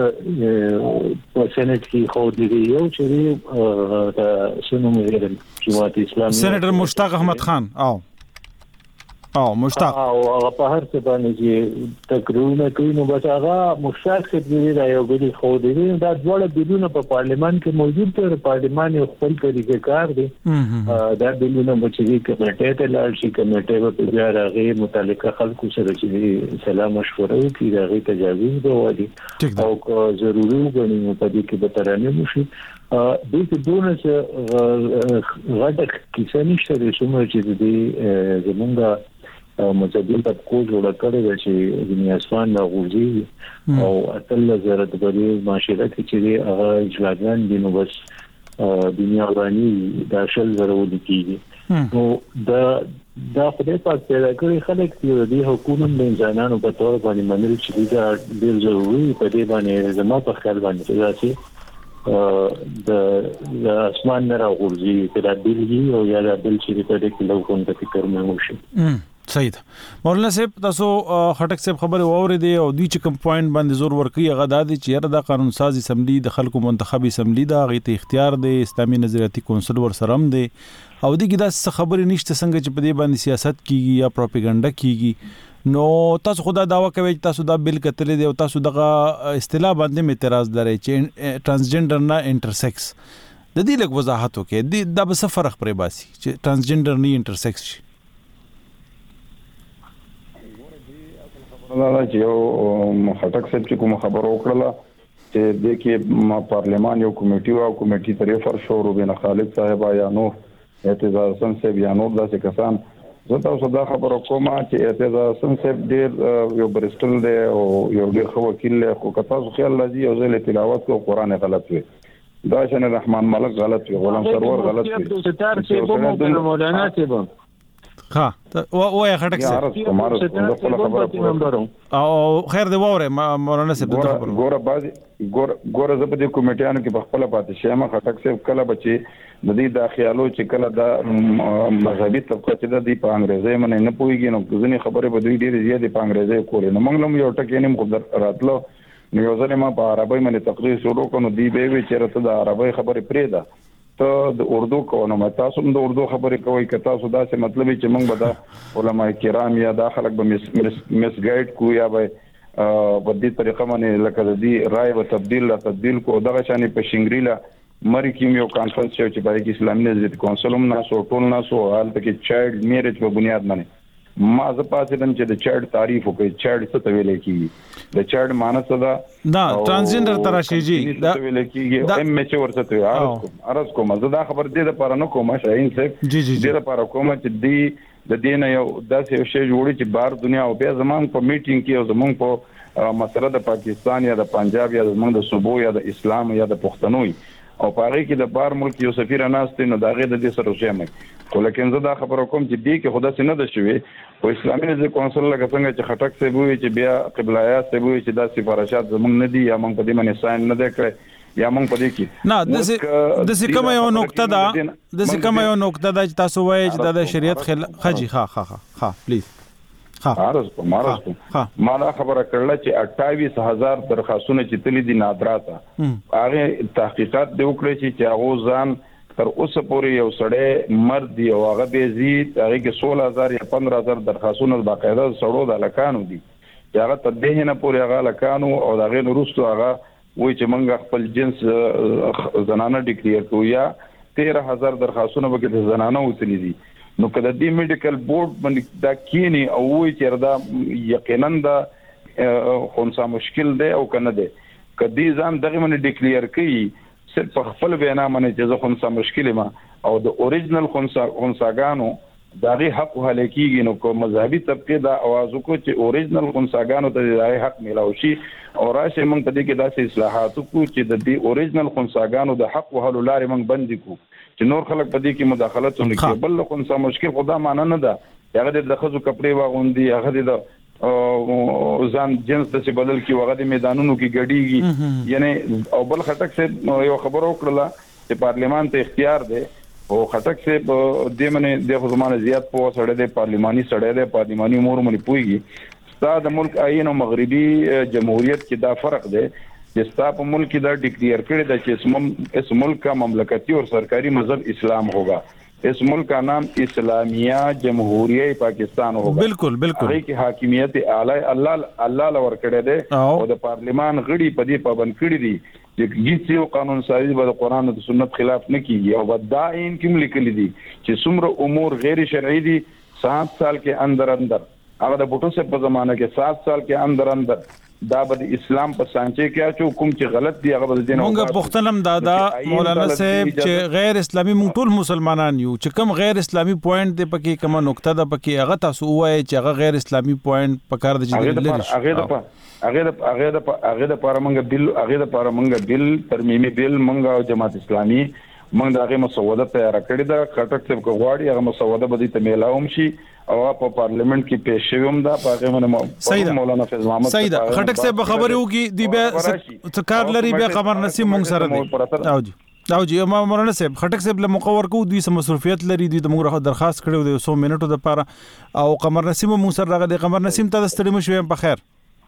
په سېنیټ کې خو دی یو چې د شنو مې جماعت اسلامي سېنیټر مشتاق احمد خان مشتاق او هغه په هر څه باندې چې تقریبا کوي نو بس هغه مشتاق دی دا یو بلی خو دی دا ډول بلونه په پارلیمان کې موجود دی پارلیمان یو خپل طریقې کار دی دا بلونه چې کمیټه ته لاړ شي کمیټه په بیا راغی متعلقه خلکو سره چې سلام مشوره وکړي راغی تجاویز وایي او ضروري وګڼي په دې کې به ترانه وشي د دې دونه چې غټه کیسه نشته چې د زمونږ مجدد طبقو جوړ کړی چې د اسمان د غوږی او اتل زره د بری معاشره کې چې هغه اجلاګان دي نو بس دنیا ورانی د شل زره ودیږي نو دا خدای پاک پیدا کړی خلک چې د حکومت د انسانانو په تور باندې منل چې دا ډیر ضروري په دې باندې زموږ په خیال باندې راځي د اسمان نه راغورځي چې دا بلګي او یا د بل چې په دې کې لوګون د فکر مې وشي صحیح ده مولانا صاحب تاسو خټک صاحب خبره واوریدي او دوی چې کوم پوینټ باندې زور ورکړي هغه د دې چې د قانون سازي اسمبلی د خلکو منتخبي اسمبلی دا غي اختیار دی اسلامي نظریاتي کونسل ور سره هم دی او دغه د خبرې نشته څنګه چې په دې باندې سیاست کیږي یا پروپاګاندا کیږي نو تاسو خدای داوا کوي چې تاسو دا بل کتلې دی او تاسو دغه اصطلاح باندې اعتراض لرئ چې ترانسجندر نه انټرسیکس د دې لږ وضاحت وکړئ دا به څه فرق پرې باسي چې ترانسجندر نه انټرسیکس شي دا چې یو خټک صاحب چې کوم خبر وکړه چې د کې پارلمان یو کمیټي او کمیټي طرف فر شو روبینا خالد صاحب یا نو اعتزاز حسن صاحب یا نو داسې کسان زه تاسو دا خبر کوم چې اعتزاز حسن صاحب ډېر یو برستل دی او یو ډېر خو وکیل له خو تاسو خیال لذي او زله تلاوت کو قران غلط وي دا شنه رحمان ملک غلط وي غلام سرور غلط وي ستار صاحب مولانا صاحب ها وای خټک او خیر دی وره مولانا صاحب ګوره زه په دې کمیټیانو کې په خپل پاتې شم خټک صاحب کله بچي د دې داخلو چې کله د مذهبي طبقه چې د په انګريزي باندې نه پويږي نو ځینې خبره به دوی ډېر زیات په انګريزي کولې نو موږ هم یو ټکی نه مقدر راتلو نو یو ځل ما په عربی باندې تقریر شروع کړو دی به وی چې راته د عربی خبره پرې ده ته د اردو کوو نو تاسو هم د اردو خبرې کوئ که تاسو دا څه مطلب چې موږ به د علماء کرام یا د خلک به مس ګایډ کو یا به په دې طریقه باندې لکه د دې رائے او تبديل کو دغه شانې په شنګریلا مری کې یو کانفرنس چې په اسلامي نظریات کونسل هم ناسو ټول ناسو حالت کې چایلډ میریج په بنیاد باندې ما زه پاتې دم چې د چایلډ تعریف وکړي چایلډ څه ته ویل کیږي د چایلډ معنی څه ده دا ترانسجندر تراشيجي دا ویل کیږي ام ایچ ورته ته ارز کوم زه دا خبر دې لپاره نه کوم شاهین صاحب دې لپاره کوم چې دې د دین یو داسې شی جوړي چې بار دنیا او بیا زمون په میټینګ کې او زمون په مسله د پاکستان یا د پنجاب یا زمون د صوبو یا د اسلام یا د پښتنوي او پاره کې د بار ملک یو سفیر ناشته نو داغه د دې سره شامل خو لکه زه دا خبر کوم چې دې کې خدا څنګه د شوي او اسلامي نظام کونسل لکه څنګه چې خټک سی وي چې بیا قبلایات سی وي چې دا سفارشات زمونږ نه دي یا موږ په دې باندې ساين نه کړی یا موږ په دې کې نه د څه کوم یو نقطه ده د څه کوم یو نقطه ده چې تاسو وایي چې د شریعت خجی ها پلیز عرض کوم ما دا خبره کړل چې 28000 درخواستونه چې تللی دي نادراته هغه تحقیقات دی وکړي چې هغه ځان تر اوسه پورې یو سړی مرد دی او هغه به زیات هغه کې 16000 یا 15000 درخواستونه باقاعده سړو د لکانو دي چې هغه ته ده نه پورې هغه لکانو او هغه نورستو هغه وای چې موږ خپل جنس زنانه ډیکلیئر کوو یا 13000 درخواستونه به د زنانه وتلي دي نو کله د میډیکل بورډ باندې دا کینی او وای چې دا یقینا دا خونسا مشکل دی او کنه دی کدی ځان دغه باندې ډیکلیئر کړي صرف په خپل وینا باندې چې زه خونسا مشکل ما او د اوریجنل خونساګانو دغه حق حل کیږي نو کوم مذهبي طبقه دا आवाज وکړي چې اوریجنل خونساګانو ته د حق ملاوي شي او راشه موږ ته دې کې داسې اصلاحات وکړو چې د دې اوریجنل خونساګانو د حق حل لارې موږ بند کړو چې نور خلک په دې کې مداخلت ونه کوي بل خونسا مشکل خدا معنی نه ده هغه د خزو کپڑے واغوندي هغه د ځان جنس د څه بدل کی وغه د میدانونو کې ګډيږي یعنی او بل خټک سے یو خبر وکړه چې پارلیمان ته اختیار دی او خټک سے د منه د زمانه زیات په سړی د پارلیماني سړی د پارلیماني امور باندې پويږي ستاسو د ملک آئین او مغربي جمهوریت کې دا فرق دی چې ستاسو په ملک دا ډیکلیئر کړی دی چې اس ملک کا مملکتی اور سرکاری مذهب اسلام ہوگا اس ملک کا نام اسلامیہ جمہوریہ پاکستان ہوگا بالکل بالکل هغه کې حاکمیت اعلی الله لور کړی دی او د پارلیمان غړي په دې پابند کړی دي چې هیڅ قانون سازي به د قران او سنت خلاف نه کیږي او بداین کوم لیکل دي چې څومره امور غیر شرعي دي 7 سال کې اندر هغه د بوټو سے په زمانہ کې 7 سال کې اندر دا به اسلام په سانچه کې اچو کوم چې غلط دی هغه د دین مونږ پښتنم دادا مولانا صاحب چې غیر اسلامي مونږ ټول مسلمانان یو چې کوم غیر اسلامي پوینټ دی پکې کومه نقطه ده پکې هغه تاسو وایي چې هغه غیر اسلامي پوینټ پکار دی چې لري هغه د پارمنګ بل ترمیمي بل مونږ او جماعت اسلامي مونږ دغه مسوده تیار کړی دا کټک څخه غواړي هغه مسوده به د میلاوم شي او په پارلیمنت کې پیښ شوم دا پاګه منه مولانا فیض محمد صحیح ده خټک سے خبرې وکي دی بیا څکار لري بیا قمر نسیم مونږ سره دی او جی مولانا صاحب خټک صاحب له مقور کو دوی سم مصروفیت لري دوی د موږ درخواست کړو د 100 منټو د پاره او قمر نسیم مونږ سره راغلی قمر نسیم ته ستړي مشو په خیر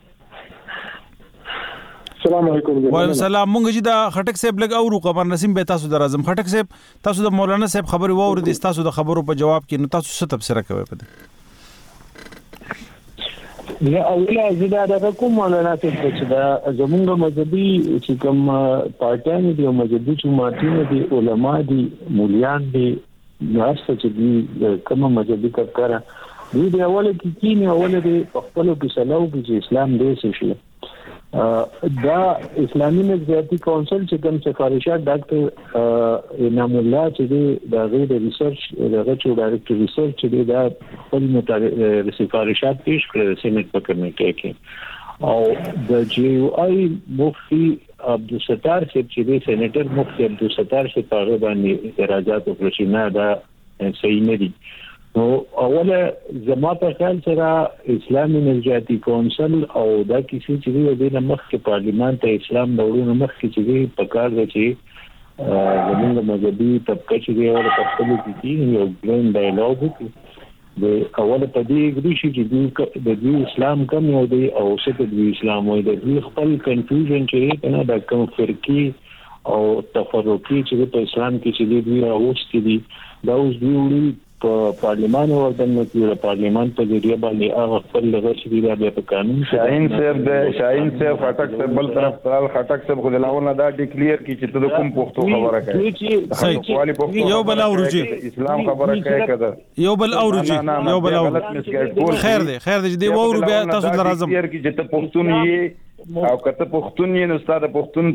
السلام علیکم وعلیکم السلام مونږ چې دا خټک صاحب لګ اورو قمر نسیم به تاسو درازم خټک صاحب تاسو د مولانا صاحب خبري ووري د تاسو د خبرو په جواب کې نو تاسو څه تفسیر کوئ په دې یا اوله زیاده د کوم مولانا صاحب چې دا زمونږ مذهبي چې کوم پارټیان دي او مذهبي جماعتونه دي علما دي مولیان دي ناس چې دي کوم مذهبي کارکاره دوی د اوله کې کینی اوله د خپل په سلو کې اسلام دې شي دا اسلامي نظریاتي کونسل چې کوم سفارشات ډاکټر انعام الله چې دا غیر ریسرچ دغه چې ډایرکټر ریسرچ چې دا خپل سفارشات پیش کړل سېنات په کمیټه کې او د جی یو آی مفتي عبدالستار چې د سېنیټر مفتي عبدالستار چې هغه باندې اعتراضات وکړي نه دا صحیح نه دي نو اوله زما په خیال سره اسلامي نظریاتي کونسل او دا کیسه چې د مخ کې پارلیمان ته اسلام دورو مخ کې چې په کار دی چې زموږ مذهبي طبقه چې دی او په خپل کې یو ګرین ډایالوګ وکړي د اوله په دې غوښتي چې د اسلام کوم یو دی او څه د اسلام وایي د خپل کنفیوژن چې کنه د کوم فرقي او تفرقي چې په اسلام کې چې دی راوستي دي دا اوس دی په پارلیمان او د پارلیمان په ذریعہ باندې هغه خپل لغشي دی په قانون شاهین صاحب خټک صاحب بل طرف تل خټک صاحب خو دلاونه دا ډیکلیئر کی چې ته کوم پښتو خبره کوي یو بل اورجی اسلام خبره کوي کده یو بل اورجی خیر دی دی وورو بیا تاسو درازم کی چې ته پښتون یې او کته پښتون یې نو ستاسو پښتون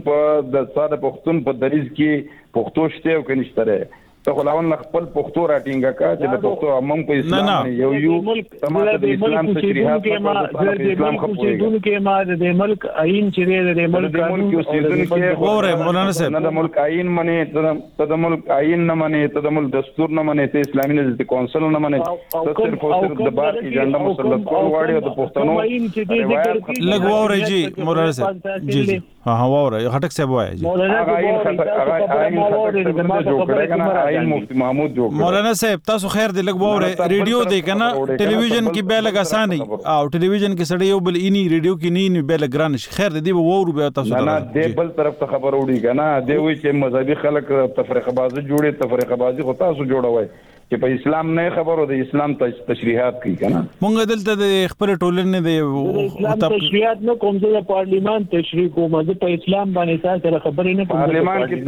په دریز کې پښتو شته او کنيشته ته خلاون خپل پښتو راټینګه کا چې د پښتو عموم په اسلام یو تمام د اسلام تشریحات په اسلام خپل کې ما د ملک عین چې د ملک قانون کې وره مولانا صاحب نه د ملک عین منه ته د ملک عین نه منه ته د ملک دستور نه منه ته اسلامي نظام کونسل نه منه ته صرف د بار ایجنډا مسلط کول واړي د پښتنو لګ وره جی مولانا صاحب جی ها وره خټک صاحب وایي مولانا عین خطر جوړ کړه کنه آئین مفتی محمود جوړ مولانا صاحب تاسو خیر دی لګ ووره ریډیو دی کنه ټلویزیون کې به لګ اسانه او ټلویزیون کې سړی یو بل اني ریډیو کې نه به لګ ګران شي خیر دی وورو به تاسو نه دی بل طرف ته خبر وړي کنه دی وی چې مذهبي خلک تفریقه بازی جوړي تفریقه بازی خو تاسو جوړوي چې په اسلام نه خبرو د اسلام تشریحات کوي کنه مونږ دلته د خپل ټولنې د اسلام تشریحات نه کوم ځای پارلیمان تشریح کوم د په اسلام باندې تاسو خبرې نه کوم پارلیمان کې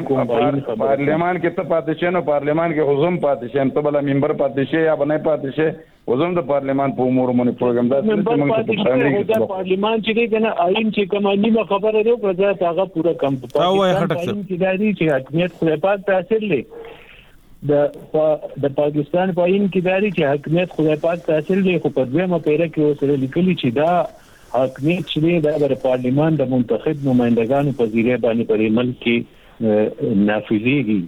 ته پاتې شې نو پارلیمان کې حضور پاتې شې ته بل منبر پاتې شې یا باندې پاتې شې حضور د پارلیمان په امور باندې پروګرام دا چې پارلیمان چې کنه آئین چې کومه نیمه خبره دی په ځای هغه پورا کم پاکستان کې دایي چې حکومت خو پاک تاثیر لري د پاکستان په آئین کې داري چې حکومت خدای پاک تحصیل دی خو په دویمه پیره کې اوسره لیکلي چې دا حکومت چې د پارلیمان د منتخب نمائندگانو په ذریعہ باندې په ملک کې نافذيږي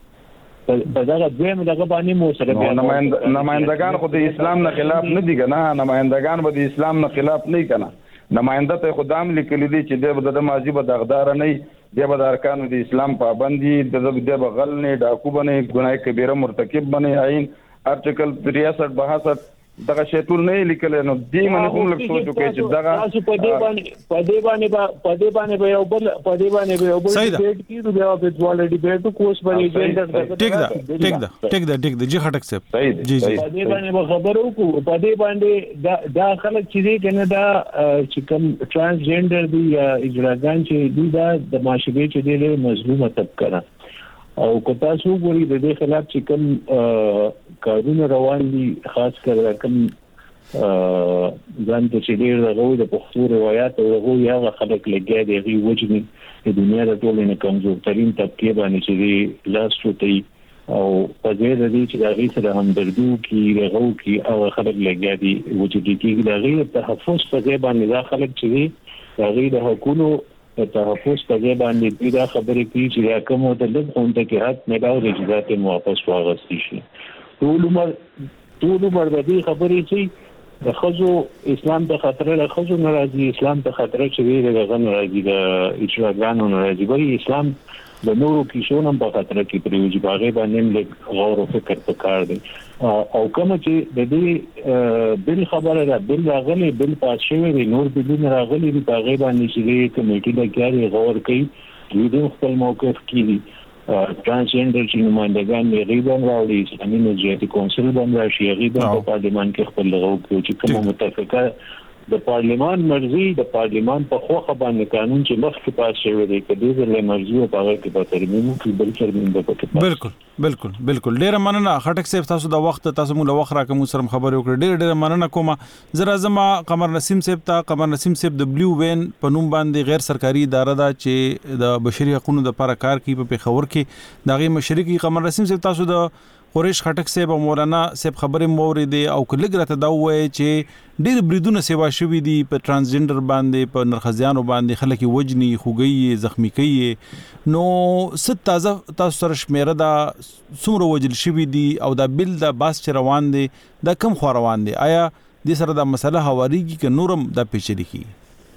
په دا دویمه دغه باندې مو سره نمائندگان خو د اسلام نه خلاف نه دي کنه نمائندگان به د اسلام نه خلاف نه کنه نماینده ته خدام لیکلي دي چې د ماضي به دغدار نه دی به د ارکانو د اسلام پابندي د به غل نه ډاکو بنه ګناه کبیره مرتکب بنه عین ارټیکل 63 62 دغه شیطول نه لیکل نو دی باندې کوم لږ سوچ وکړي چې دغه په دې باندې به یو بل ډیبیټ کیږي بیا په ډول ډیبیټ کوس باندې جنډر ټیک دا جی خټک صاحب جی په دې باندې خبرو کو په دې باندې دا خلک چې کنه دا چې کوم ترانسجنډر دی یا اجراګان چې دی دا د معاشري چې دی مظلومه طبقه او که تاسو وګورئ د دې خلاف چې کوم کارونه روان دي خاص کر کوم ځان ته چې ډېر غوړي د پښتو روایت او غوړي هغه خلک لګیا دي غي وجني د دنیا د ټولنې کمزور ترين طبقه باندې چې لاس شوتي او په دې د دې چې د غي سره همدردو کې غو کې او خلک لګیا دي وجدي کې د غي تحفظ په ځای باندې دا خلک چې د غي د حقوقو تحفظ په ځای باندې دا خبرې کوي چې کوم د لږ غونډه کې حق نه دا او اجازه ته واپس واغستې شي ټول عمر د دې خبرې چې د خزو اسلام ته خطر له خزو ناراضي اسلام ته خطر چې دغه ناراضي د اجراګانو ناراضي وي اسلام د نورو کیسونو په خطر کې پریوځي باغې باندې غور او فکر وکړ دي او کوم چې د دې بل خبره ده بل راغلي بل پاس شوی دی نور بدون راغلي دی باغې باندې چې کمیټه د کاري غور کوي د خپل موقف کې ترانسجنډر چې نمائندگان یې غیبان راوړي اسلامي نجاتي کونسل باندې راشي غیبان په پارلیمان کې خپل لغو کوي چې کوم متفقه د پارلیمان مرزي د پارلیمان په خوخه باندې قانون چې مخکې پاس شوی دی کله د مرزي او هغه کې به ترمیم کې بل ترمیم به پکې بالکل ډیر مننه خټک صاحب تاسو د وخت تاسو موږ وخت راکوم سره خبرې وکړې ډیر مننه کوم زرا زما قمر نسیم صاحب د بلو وین په نوم باندې غیر سرکاري اداره ده چې د بشري حقوقو لپاره کار کوي په خبر کې دغه مشرقي قمر نسیم صاحب تاسو د قریش خټک صاحب او مولانا صاحب خبرې مورید او کله راته دا وایي چې ډېر بریدونه سیوا شوی دي په ترانسجنډر باندې په نرخزیانو باندې خلک وجني خوګي زخمی کوي نو ست تازه تاسو سره شمیره دا څومره وجل شوی دي او دا بل دا باس چې روان دي دا کم خو روان دي آیا د سره دا مسله حواریږي ک نورم دا پیچلې کی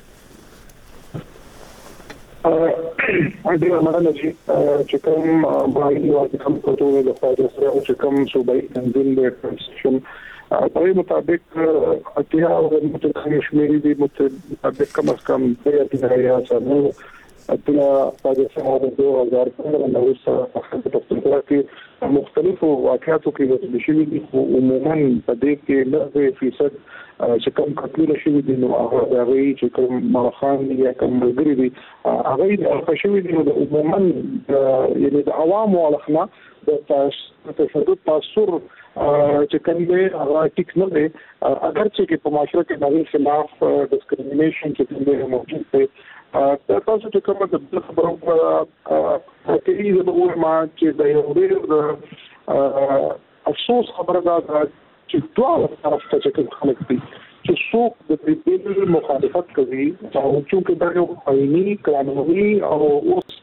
ډېر مننه چې کوم باندې واځي کوم کوټو د فاجعه سره چې کوم صوبایي تنظیم د کنسټیټیوشن په مطابق اتیا او متخصص شمیرې دي مطابق کم از کم د اتیا سره اتیا فاجعه سره د 2015 نو سره په پښتونخوا کې مختلفو واقعاتو کې د شوی دي عموما په دې کې 90% چې کوم قتلونه شوي دي نو هغه چې کوم مارخان یا کوم ملګري دي هغه د شوي دي نو عموما یعنی د عوامو علخنا د تشدد تاثر چې کوم دی هغه ټیک نه دی اگر چې په معاشره کې د خلاف ډیسکریمینیشن چې موجود دی تاسو چې کومه د خبرو کې د ما چې د یو ډېر افسوس خبره ده چې ټول طرف ته چې خلک دي چې څوک د دې مخالفت کوي او چې دا یو قانوني او اوس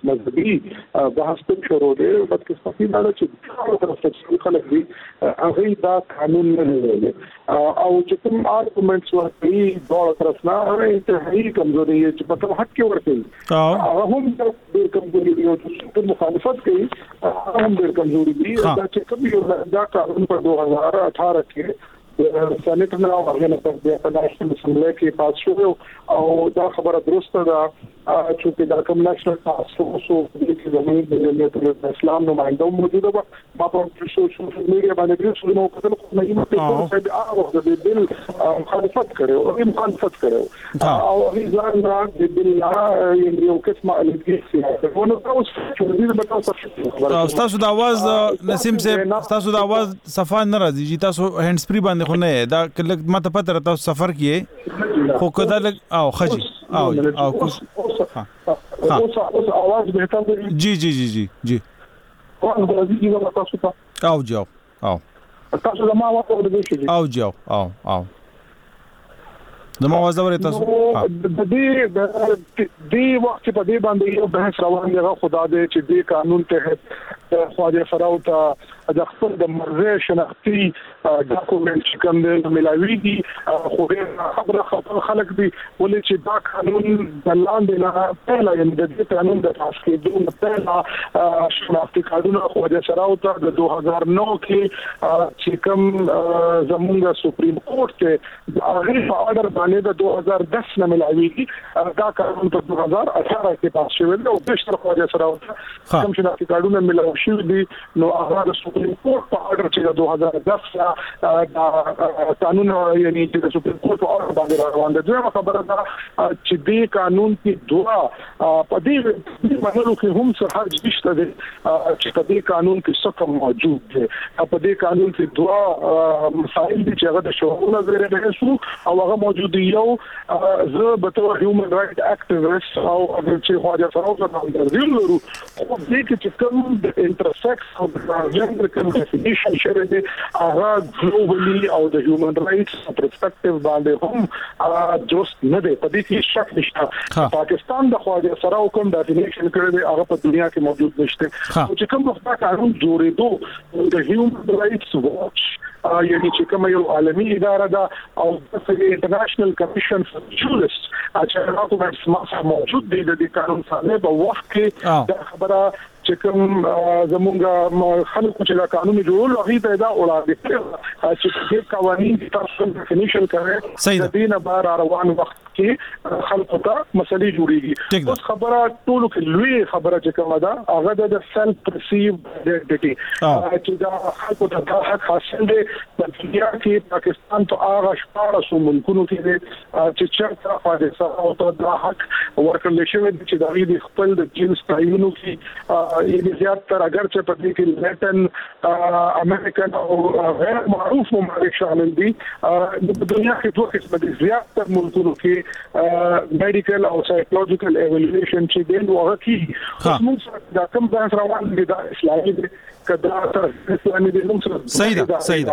مذهبي بحث په شروع دی بدقسمتي دا چې طرف ته خلک دي هغه دا قانون نه لري او چې کوم ارګومنټس ورته ډول طرف نه انتهایی کمزوري چې په کوم حق کې ورته هغه هم ډېر کمزوري دي او چې مخالفت کوي هم ډېر کمزوري دي دا چې کوم دا قانون په 2018 کې سنت نه راغله په نېشنل اسمبلی کې پاس شو او دا خبره درسته ده چې دا کوم نېشنل ټاسک فورس او د جمهوریت د اسلام نمائنده موجوده ده ما په سوشل میډیا باندې ډېر څه نو کتل خو نه یم په څه هغه د بل مخالفت کړو او ځان را د بل یو قسمه الګي ونه تاسو چې د تاسو تاسو د आवाज نسیم صاحب تاسو د आवाज صفه نه راځي چې تاسو هاند فري باندې خو نه دا کله ماته پته راته سفر کیه خو کدا لګ او خجي او اوس आवाज بهتر دی جی او د دې تاسو ته او جاو او تاسو د ما وته ورته شي او جاو او د ما आवाज اوري تاسو د دې وخت په دې باندې یو بحث روان دی خدا دې چې دې قانون ته خواجه فراو ته د خپل د مرزه شناختی ډاکومنټ چې کوم دی ملاوي دي خو خبره خلک دي ولې چې دا قانون د لاندې نه پهلا یعنی د دې قانون د تاسیس د پهلا شناختی قانون خواجه فراو ته د 2009 کې چې کوم زمونږ سپریم کورټ ته هغه په اورډر باندې د 2010 نه ملاوي دي دا قانون په 2018 کې پاس شوی دی او بشتر خواجه فراو ته کوم شناختی قانون ملاوي شوی دي نو هغه سپریم کورټ په اورډر چې د 2010 دا قانون یعنی چې د سپریم کورټ په اورډر باندې روان دي دا خبره ده چې دې قانون کې دوه په دې منلو کې هم څه حرج نشته دي چې په دې قانون کې څه کوم موجود دي په دې قانون کې دوه مسائل دي چې هغه د شعور نظر به شو او هغه موجود یو زه به تو هیومن رائټ اکټیویست او چې خواجه فراو ته درځل ورو خو دې کې کوم د انټرسیکس او جندر کوم ډیفینیشن شوی دی هغه ګلوبلی او د هیومن رائټس پرسپیکټیو باندې هم جوست نه دی په دې کې شک نشته پاکستان د خواجه فراو کوم ډیفینیشن کړی دی هغه په دنیا کې موجود نشته او چې کوم وخت قانون جوړېدو د هیومن رائټس واچ یعنی چې کوم یو عالمي اداره ده او د انټرنیشنل کمیشن فار جورنالست چې هغه موجود دی د قانون سره په وخت کې دا خبره چې کوم زمونږ خلکو چې دا قانون جوړول هغه پیدا وړاندې چې د قوانين د تاسو ډیفینیشن کوي د دې نه بار روان وخت کې خلکو ته مسلې جوړيږي اوس خبره ټولو کې لوی خبره چې کومه ده هغه د سیلف پرسیو آیډنټیټي چې دا خلکو ته د حق حاصل دی په دنیا کې پاکستان ته هغه شپاره سو ملکونو کې چې چرته فائدې سره او د حق ورکړل شوی چې د دې خپل د جنس تعینو کې یې زیات تر اگر چې په دې کې لیټن امریکن او غیر معروف ممالک شامل دي د دنیا کې دوه قسم دي زیات تر ملکونو کې میډیکل او سایکولوژیکل ایوالویشن چې دین وغه کې موږ دا کوم ځای روان دي د اسلامي کدا تر اسلامي د نوم سره صحیح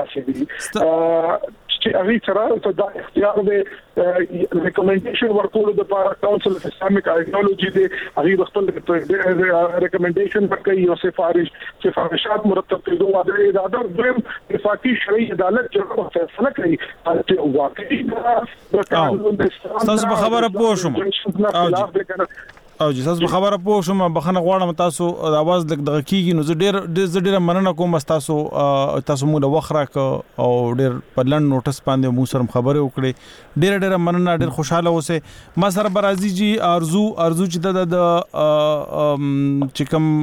ده چې هغه سره د اختیار د ریکمنډیشن ورکول د لپاره کونسل اف اسلامیک ایډیولوژي دی هغه خپل ریکمنډیشن ورکړي او سفارشات مرتب کړي دا د دویم وفاقي شرعي عدالت چې فیصله کوي چې واقعي د قانون د تاسو په خبره پوه شوم او چې تاسو خبره پوه شوم بخنه غواړم تاسو د आवाज دغه کیږي نو زه ډیر مننه کوم تاسو موږ د وخت راک او ډیر په لند نوټس باندې مو سره خبره وکړي ډیر مننه ډیر خوشاله اوسه ما سره برازي جی ارزو چې د چې کوم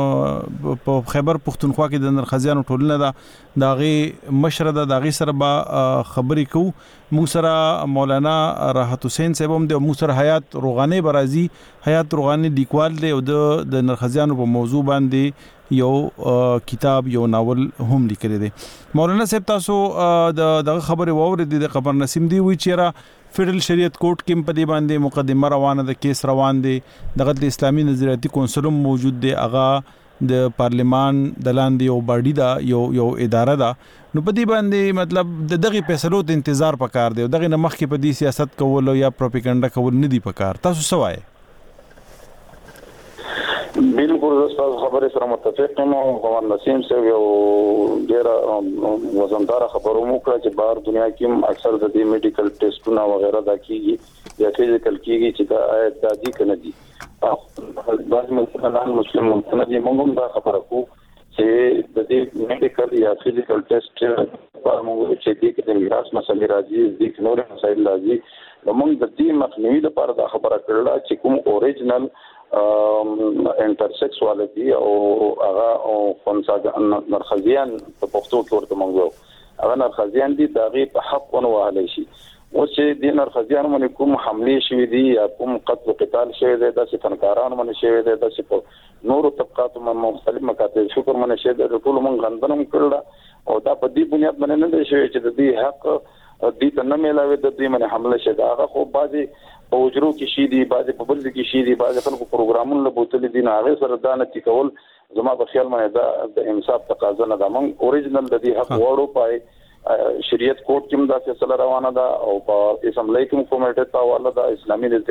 په خیبر پختونخوا کې د نرخزیانو ټولنه ده داغه مشره ده داغه سره با خبرې کو مو سره مولانا راحت حسین صاحب هم د مو سره حیات روغانی برازي حیات روغانی لیکوال دی او د نرخزیانو په موضوع باندې یو کتاب یو ناول هم لیکلی دی مولانا صاحب تاسو د خبرې واورېدې د خبر نسیم دی وی چیرې فدرل شریعت کورټ کې په دې باندې مقدمه روانه ده کیس روان دی دغه اسلامي نظریاتي کونسل موجود دی هغه د پارلیمان د لاندې یو باډي دا یو اداره ده نو په دې باندې مطلب دغه فیصلو ته انتظار پکار دی دغه نمخ کې په دې سیاست کول یا پروپاګاندا کول نه دی پکار تاسو سوای بالکل تاسو خبرې سره متفق یم او غوان نسیم سره یو ډیر وزندار خبرو مو کړ چې بهر دنیا کې اکثر د دې میډیکل ټیسټونه وغیرہ دا کیږي یا فزیکل کیږي چې دا دي کنه دي بعض مسلمان دي موږ دا خبره کو چې د دې میډیکل یا فزیکل ټیسټ په موږ چې دې کې د میراث مسلې راځي د نور مسایل راځي موږ د دې مخنیوي لپاره دا خبره کړله چې کوم اوریجنل انټرسکسوالټي او هغه خنثى نرخزيان په پښتو کې ورته موږ هغه نرخزيان دي دغه په حق ونوهلی شي او چې د نرخزيان باندې کوم حمله شوې دي یا کوم قتل قتال شوی دی د فنکاران باندې شوی دی د نورو طبقاتو مختلف مکاتب شکر باندې شوی دی ټول موږ غندنه کړل او دا په دې بنیاد باندې نه دی شوی چې د دې حق دې ته نه ملاوي د دې باندې حمله شوی دا هغه خو بعضي په وجرو کې شي دي بعضي په بل کې شي دي بعضي خلکو پروګرامونه له بوتل دي نه هغه سره دا نه کول زما په خیال باندې دا د انصاف تقاضا نه ده موږ اوریجنل د دې حق وړو پای شریعت کوټ کې دا فیصله روانه ده او په اسمبلی کې کومټه ته حواله ده اسلامي د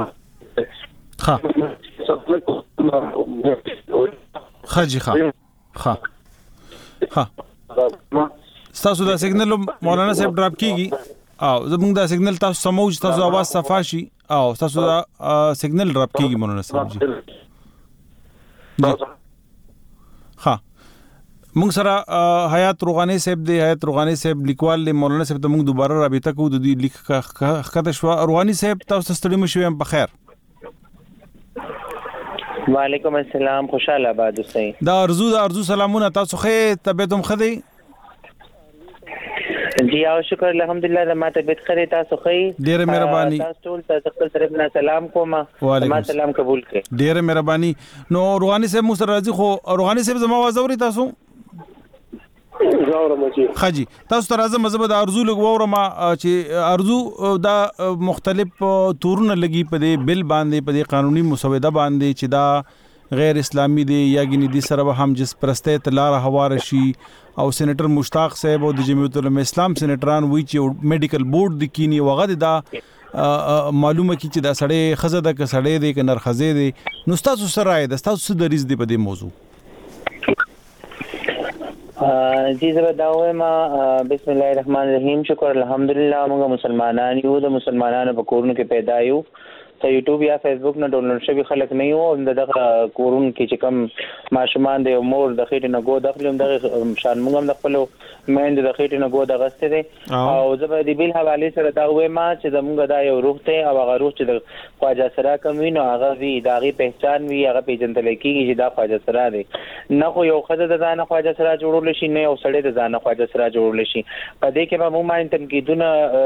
تاسو دا سیګنل مولانا صاحب ډراپ کیږي او زموږ دا سیګنل تاسو سموج تاسو आवाज صفا شي او تاسو دا سیګنل ډراپ کیږي مولانا صاحب جی ها موږ سره حیات روغانی صاحب دی حیات روغانی صاحب لیکوال له مولانا صاحب ته موږ دوباره رابطه کوو د دې لیک خاطر شو روغانی صاحب تاسو ستړي مشوي په خیر وعلیکم السلام خوشاله آباد اوسئ دا ارزو سلامونه تاسو خې طبيعتم خدي جی او شکر الحمدلله زما طبيعت خره تاسو خې ډیره مهرباني تاسو ټول تاسو خپل طرف نه سلام کوم ما سلام قبول کړئ ډیره مهرباني نو روغانی صاحب مو سره راځي خو روغانی صاحب زما आवाज اوري تاسو زاوره مچي خاجي تاسو ته راځم مزه د ارزو لګوره ما چې ارزو دا مختلف تورونه لګي په دې بل باندې په دې قانوني مسوده باندې چې دا غیر اسلامي دي یا غني دي سره هم جس پرسته تلار حوار شي او سېنیټر مشتاق صاحب او د جمعیت العلماء اسلام سېنیټران وی چې میډیکل بورډ د کینی وغه دا معلومه کی چې دا سړی خزه د کسړې دی ک نرخزه دی نو تاسو سره راي د تاسو د ریز دی په دې موضوع جی زه دا وایم بسم الله الرحمن الرحیم شکر الحمدلله موږ مسلمانان یو د مسلمانانو په کورونو کې پیدا یو ته یوټیوب یا فیسبوک نه ډاونلوډ شوی خلک نه یو دغه کورون کې چې کم ماشومان دی مور د خېټې نه گو دخلم دغه شان موږ هم د خپل مېند د خېټې نه گو دغه ست دی او زه به د بیل حواله سره دا وایم چې زموږ دا یو روح ته او هغه روح چې د خواجه سره کوم نو هغه وی داغي پہچان وی هغه پیژندل کېږي چې دا خواجه سره دی نه خو یو خزه د ځان خواجه سره جوړول شي نه یو سړی د ځان خواجه سره جوړول شي په دې کې به مو ما تنقیدونه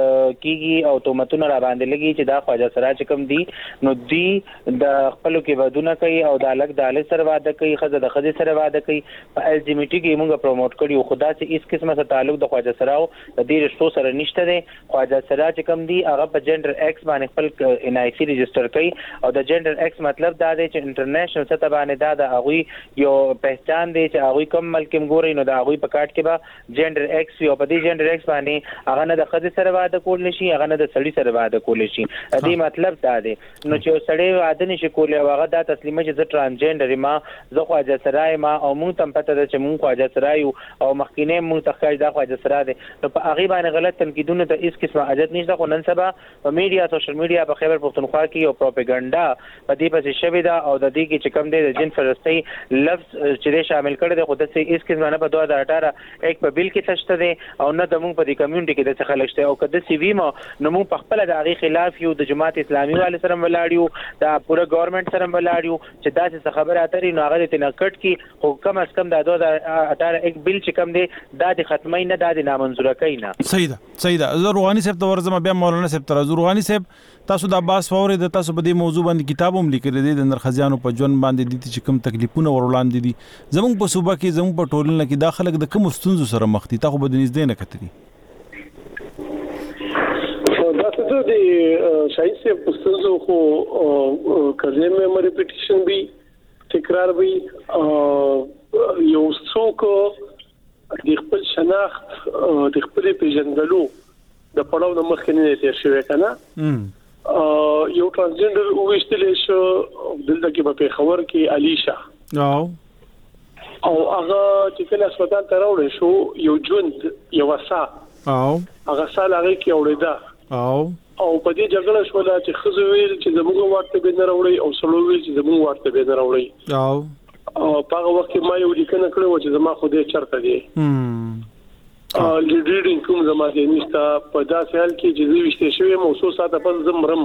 کیږي او تومتونه را باندې لګي چې دا خواجه سره چې کوم دی نو دی د خپل کې ودونه کوي او د الګ د الګ سره واده کوي خزه د خزه سره واده کوي په ال جی بی ټی کې موږ پروموټ کړیو خدا چې اس قسمه سره تعلق د خواجه سره او د دې رشتو سره نشته دی خواجه سره چې کوم دی هغه په جندر ایکس باندې خپل ان آی سی ريجستره کوي او د جندر ایکس مطلب دا دی چې انټرنیشنل سطح باندې دا د هغه یو پہچان دی چې هغه کوم ملک ګوري نو دا هغه په کارت کې به جندر ایکس یو په دې جندر ایکس باندې هغه نه د خزه سره واده کول نشي هغه نه د سړي سره واده کول شي دې مطلب دا دی نو چې سړی واده نشي کولای هغه دا تسلیمه چې زه ترانسجندر ما زه خواجه سرای ما او مونږ تم پته ده چې مونږ خواجه سرای او مخکینه مونږ تخکای دا خواجه سرای دی نو په هغه باندې غلط تنقیدونه ته هیڅ قسمه اجازه نشته خو نن سبا په میډیا سوشل میډیا په خیبر پختونخوا کې او پروپاګاندا په دې پسې شوی دا او د دې کې چې کوم دی د جن فرستی لفظ چې شامل کړي د خود سه هیڅ قسمه نه په 2018 یک په بل کې تشته دي او نه د مونږ په دې کمیونټي کې د څه خلک شته او کده سی وی ما نو مونږ په خپل د هغه خلاف یو د جماعت اسلامي والے سره ولاړیو دا پوره ګورنمنت سره ولاړیو چې دا څه خبره اترې نو هغه ته نکټ کی خو کم از کم د 2018 یک بل چې کم دی دا د ختمي نه د نامنظور کوي نه صحیح ده زه روغانی صاحب ته ورزم بیا مولانا صاحب ته روغانی صاحب تاسو د عباس فوري د تاسو په دې موضوع باندې کتاب هم لیکل دي د نرخزیانو په ژوند باندې دي چې کوم تکلیفونه وړاندې دي زموږ په صوبه کې زموږ په ټولنه کې داخله د کوم ستونزو سره مخ دي تاسو به د نږدې نه کتري دا څه دي شاید څه پستنزو خو کله مې ریپیټیشن بي تکرار بي یو څوک د خپل شناخت د خپل پیژندلو د پړاو د مخکنی تیر شوی کنه یو ترانسجندر وشتل شو دلته کې په خبر کې علیشا او هغه چې کله هسپتال ته راوړل شو یو ژوند یو وسا هغه سال هغه کې اورېدا او په دې جګړه شو چې خزو ویل چې زموږ ورته به نه راوړي او سړو ویل چې زموږ ورته به نه راوړي او په هغه وخت کې ما یو لیکنه کړو چې زما خو دې چرته دی لیډینګ کوم زما دې نشته په داسې حال کې چې زه وشته شوی موضوع ساته په زمرم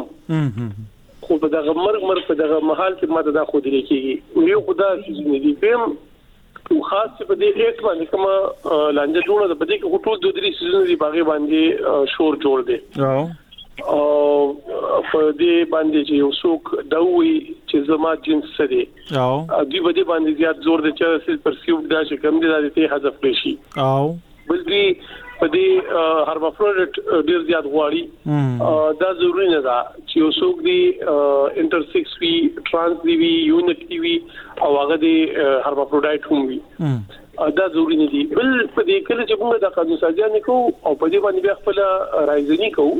خو په دغه مرګ په دغه محل کې ماته دا خو دې کېږي یو خدای چې دې پم خاص په دې ایک باندې کومه لانجه جوړه ده په دې کې ټول دوه درې سيزونه دی باغې باندې شور جوړ دی او په دې باندې چې یو څوک دوی چې زما جنس سره او دې باندې باندې زیات زور دی چې پرسیو دا چې کم دي دا ته حذف کړي او بلکې په دې هرمافروډیټ ډیر زیات غواړي دا ضروري نه ده چې یو څوک دی انټرسیکس وی ترانس وی یونیک وی او هغه دی هرمافروډایټ هم وي دا ضروري نه دي بل په دې کله چې موږ د قانون سازي نه کوو او په دې باندې بیا خپل رايزنی کوو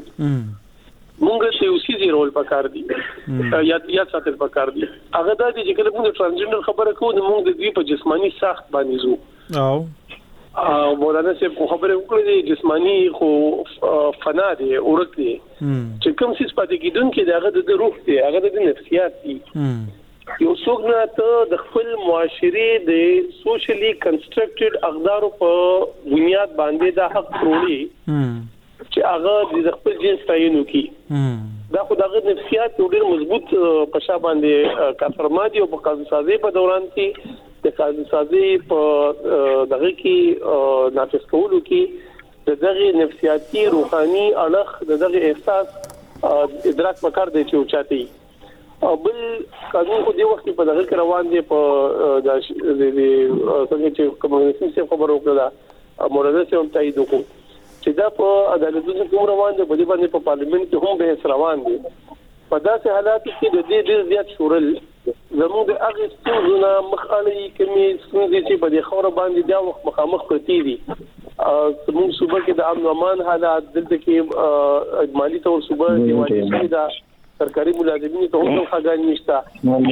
موږ ته یو سیزي رول پکار دي یا ساتل پکار دي هغه د دې چې کله موږ ترانسجندر خبره کوو نو موږ د دې په جسمانی ساخت باندې زو او مولانا صاحب کو خبره وکړه چې جسمانی خو فنا دي اورک دي چې کوم څه پاتې کیدون کې دغه د روح دي هغه د نفسیات دي یو څوک نه ته د خپل معاشري د سوشلی کنسټرکټډ اقدار په بنیاد باندې د حق پرولي چې هغه د خپل جنس تعین وکي دا خو دغه نفسیات ډېر مضبوط په شا باندې کارفرمادي او په قانون سازي په دوران کې د قانون سازي په دغه کې نافذ کولو کې دغه نفسیاتي روحاني اړخ دغه احساس ادراک وکړ دی چې اوچاتي او بل قانون خو دی وخت په دغه کې روان دی په د څنګه چې کمیونټي څخه خبرو کړه مولانا صاحب هم تایید وکړ چې دا په عدالتونو کې روان دي په دې باندې په پارلیمنت کې هم به روان دي په داسې حالاتو کې د دې ډېر زیات شورل زموږ د هغه څونونه مخالي کمی څنګه چې په دې خوره باندې دا وخت مخامخ پرتی دي زموږ صوبه کې د امن او امان حالات دلته کې اجمالی تور صوبه دیوالي شي دا سرکاري ملازمین ته هم ښاګان نشته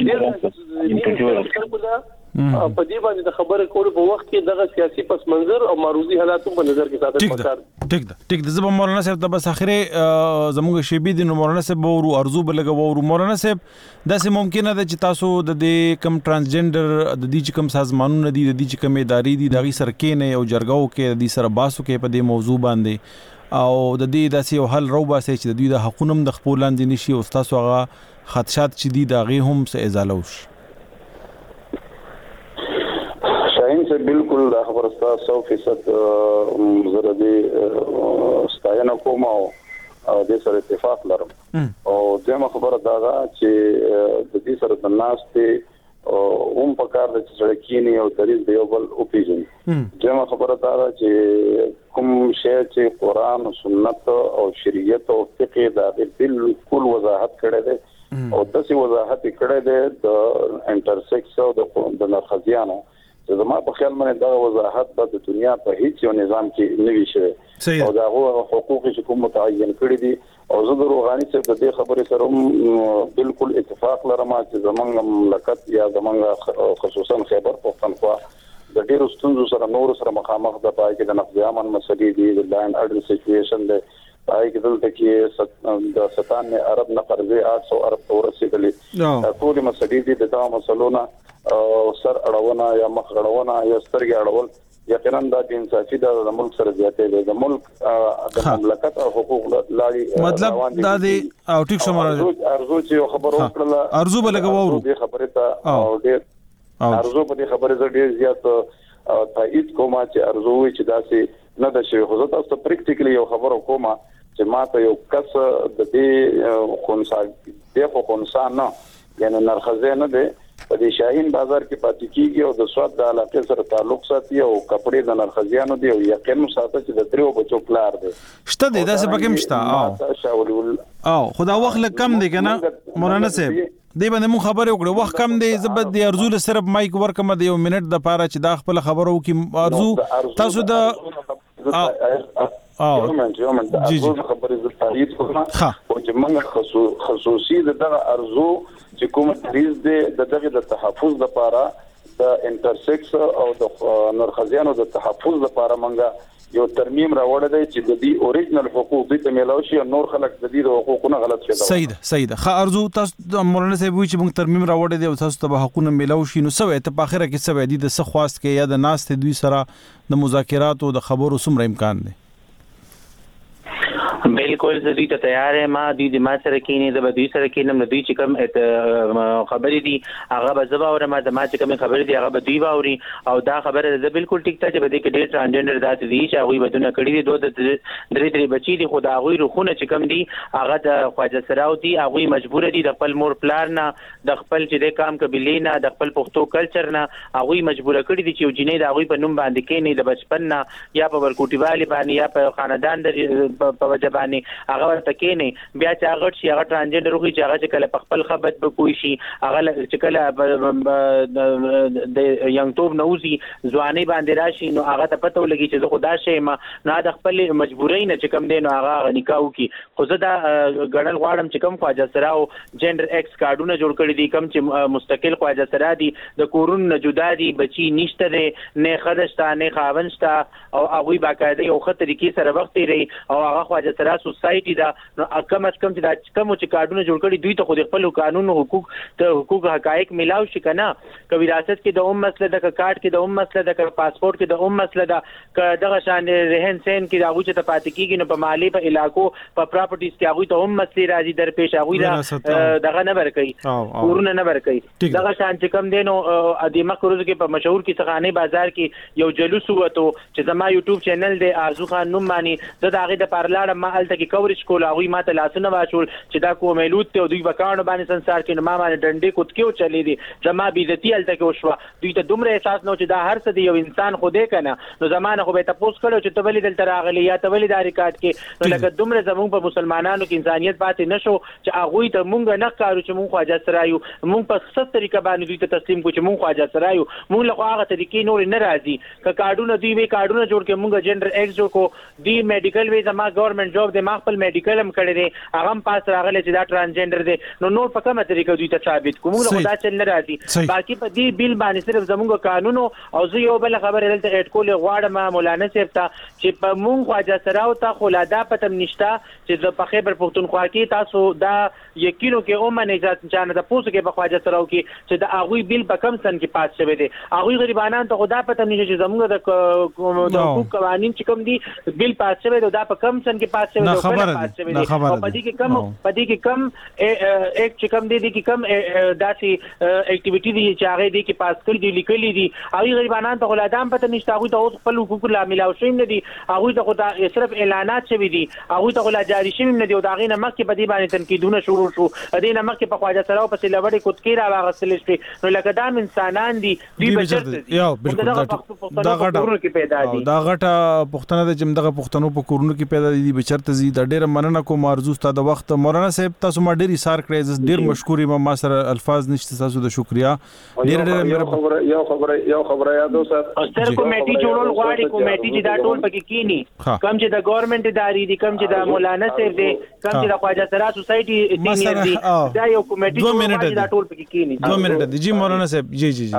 په دې باندې د خبره کولو په وخت کې دغه سیاسي پس منظر او معروضي حالاتو په نظر کې ساتل پکار ټیک ده زبر مولانا صاحب د بس اخره زموږ شیبي د مولانا صاحب ورو ارزو بلګو مولانا صاحب داسې ممکنه ده چې تاسو د دې کم ترانسجندر د دې کم سازمانونو دي د دې کم ادارې دي دغه سرکې نه او جرګاو کې د سره باسو کې په دې موضوع باندې او د دې داسې یو حل روباسي چې د دوی د حقوقم د خپل لاندې نشي او تاسو هغه خدشات چې دي دا غي هم څه ازاله وش شاهین سے بالکل دا خبره 100% زره دي ستاینه کوم او د سره اتفاق لرم او دغه خبره دا چې د دې سره د ناس ته هم په کار د چړکینی او طریق دی بل اوپیژن دغه خبره دا چې کوم شی چې قران او سنت او شریعت او فقه دا بالکل وضاحت کړی دی او داسې وضاحت کړی دی د انټرسیکس او د نرخزیانو چې زما په خیال باندې دا وضاحت د دنیا په هیڅ یو نظام کې نه وی شوی او دا حقوق چې کوم متعین کړی دي او زه د روحاني څخه د دې خبرې سره بالکل اتفاق لرم چې زمونږ مملکت یا زمونږ خصوصا خیبر پختونخوا د ډیرو ستونزو سره نور سره مخامخ د پای کې د نقض امن مسلې دي د لاین اډر سچويشن دی پای کې دلته کې د 97 ارب نه قرضې 800 ارب ته ورسېدلې ټول مسلې دي د دا مسلونه سر اړونه یا مخ اړونه یا سترګې اړول یقینا دا انصافي د ملک سره زیاتې ده د ملک د مملکت او حقوق لاري مطلب دا دی او ټیک شو ارزو چې خبرو کړل ارزو بلګو دې خبره ته او ډېر ارزو په دې خبره زړه ډېر زیات تایید کوم چې ارزو وي چې داسې نه ده شي خو زه تاسو پریکټیکلی یو خبرو کوم چې ماته یو کس د دې خونسا د خونسا نه یعنی نرخزه نه ده په دې شاهین بازار کې پاتې کیږي او د سواد د علاقې سره تعلق ساتي او کپڑے د نرخزیانو دی او یقین ساته چې د تریو بچو پلار دی شته دی داسې پکې مشته او خدا وخت کم دی کنه مولانا صاحب دی باندې مو خبرې وکړو وخت کم دی زبد دی ارزو له صرف مایک ورکم دی یو منټ د پاره چې دا خپل خبرو کې ارزو تاسو د یومن خبرې ز تایید کوم او چې موږ خصوصي دغه ارزو چې کوم مریض دی دغه د تحفظ لپاره د انټرسکس او د نرخزیانو د تحفظ لپاره موږ یو ترمیم راوړی دی چې د دې اوریجنل حقوق د ملاوي شي نور خلک د دې حقوقونه غلط شي. صحیح ده. ارزو تاسو مولانا صاحب وی چې موږ ترمیم راوړی دی او تاسو ته حقوقونه ملاوي شي نو سوې ته په اخره کې سوې دي د څه خواست کې یا د ناس ته دوی سره د مذاکرات او د خبرو سمره امکان دی. بالکل زه ته تیار یم. ما د ما سره کینې د دوی سره کینم نو دوی چې کوم خبرې دي هغه به زبا اورم د ما چې کوم خبرې دي هغه به دوی باوري او دا خبره ده بالکل ټیک ته چې بده کې ډېر ترانسجنډر دات دي چې هغه بدونه کړی دي دوه درې بچي دي خو دا هغه روخونه چې کوم دي هغه د خواجه سراو دي هغه مجبور دي د خپل مور پلار نه د خپل چې د کام قبیلې نه د خپل پښتو کلچر نه هغه مجبور کړی دي چې یو جنې د هغه په نوم باندې کې نه د بچپن نه یا په ورکوټي والی باندې یا په خاندان د په وجه باندې هغه ورته کې نه بیا چې هغه شي هغه ترانسجنډر وي چې هغه کله په خپل خبرت به کوی شي هغه چې کله د یانګ نوزي ځواني باندې راشي نو هغه ته پته ولګي چې زه خدا شي ما نه د خپل مجبورۍ نه چې کم دین هغه نکاح وکي خو زه دا غړل غواړم چې کم خواجه سراو جندر ایکس کارډونه جوړ کړی دي کم چې مستقل خواجه سرا دي د کورون نه جدا دي بچي نشته نه خدشته نه خاونشته او هغه باقاعده یو خطر کې سره وخت لري او هغه خواجه سرا سوسایټي دا نو کم از کم چې کم چې کارډونه جوړ کړي دوی ته خو خپل قانون او حقوق حقایق ملاو شي کنه ک وراثت کې د مسله د کارت کې د مسله د پاسپورت کې د مسله د دغه شان رهن سین کې دا غوچه ته پاتې کیږي نو په مالی په علاقو په پراپرټیز کې هغه ته مسله راځي در پیش هغه دغه نه ورکړي ورونه نه ورکړي دغه شان چې کم دینو ادي مکروز کې په مشهور کې سخانه بازار کې یو جلوس وته چې زما یوټیوب چینل دی ارزو خان نوم مانی زه دا غي د پارلاړه ما الته کې کوریج کول هغه ما ته لاسونه واچول چې دا کومېلوت ته دوی وکانو باندې ਸੰسار کې ما باندې ډنډې کوت کېو چلی دي زما بیزتی الته کې وشو دوی ته دومره احساس نو چې دا هر څه دی یو انسان خوده کنه نو زمانه خو به تاسو کړو چې تبلی دلته راغلی یا تبلی د ریکارډ کې نو لکه دومره زموږ په مسلمانانو کې انسانيت پاتې نشو چې هغه ته مونږ نه کارو چې مونږ خواجه سرایو مونږ په ست طریقه باندې دوی ته تسلیم کو چې مونږ خواجه سرایو مونږ له هغه طریقې نور نه راځي ک کارډونه دوی وی کارډونه جوړ کې مونږ جندر ایکس جوړ کو دی میډیکل وی زما ګورنمنت جاب دی ما خپل میډیکل هم کړی دی هغه پاس راغلی چې دا ترانسجنډر دی نو نور په کومه طریقه دوی ته ثابت کوم له خدا چل نه راځي باقي په دې بیل باندې صرف زموږ قانون او زه یو بل خبره دلته اډ کول غواړم مولانا صاحب ته چې په مونږ خواجه سراو ته خلادا پتم نشتا چې د خیبر پختونخوا کې تاسو دا یقینو کې او منه ځان ته پوسو کې په خواجه سراو کې چې د اغوی بیل په کم سن کې پاس شوی دی اغوی غریبانان ته خدا پتم نشي چې زموږ د حقوق قوانين چې کوم دي بیل پاس شوی دی دا په کم سن کې پاس شوی دی او په دې کې کم ایک چې کم دي کې کم داسي اکټیویټی دي چې هغه دي کې پاس کړی دي لیکلي دي هغه غریبانان ته ولادام پته نشته هغه ته خپل حقوق لا ملاو شوی نه دي هغه ته خدا صرف اعلانات شوی دي هغه ته ولا جاری شوی نه دي او دا غي نه مخکې په دې باندې تنقیدونه شروع شو دې نه مخکې په خواجه سراو په لوړې کوتکیرا واغسل شي نو لکه دا انسانان دي دوی بشر دي یو بالکل دا غټه پښتنه د جمدغه پښتنو په کورونو کې پیدا دي بچرته زی د ډېر مننه کوم ارزو ستاسو د وخت مولانا صاحب تاسو ما ډېر سار کړی ډېر مشکور ما سره الفاظ نشته تاسو د شکریا ډېر یو خبره یادو سر اثر کمیټي جوړول غواړي کمیټي چې دا ټول پکې کینی کم چې د ګورنمنت ادارې دي کم چې د مولانا صاحب دي کم چې د خواجه سرا سوسایټي ټیم دي دا یو کمیټي جوړول دا ټول پکې کینی 2 منټه دي جی مولانا صاحب جی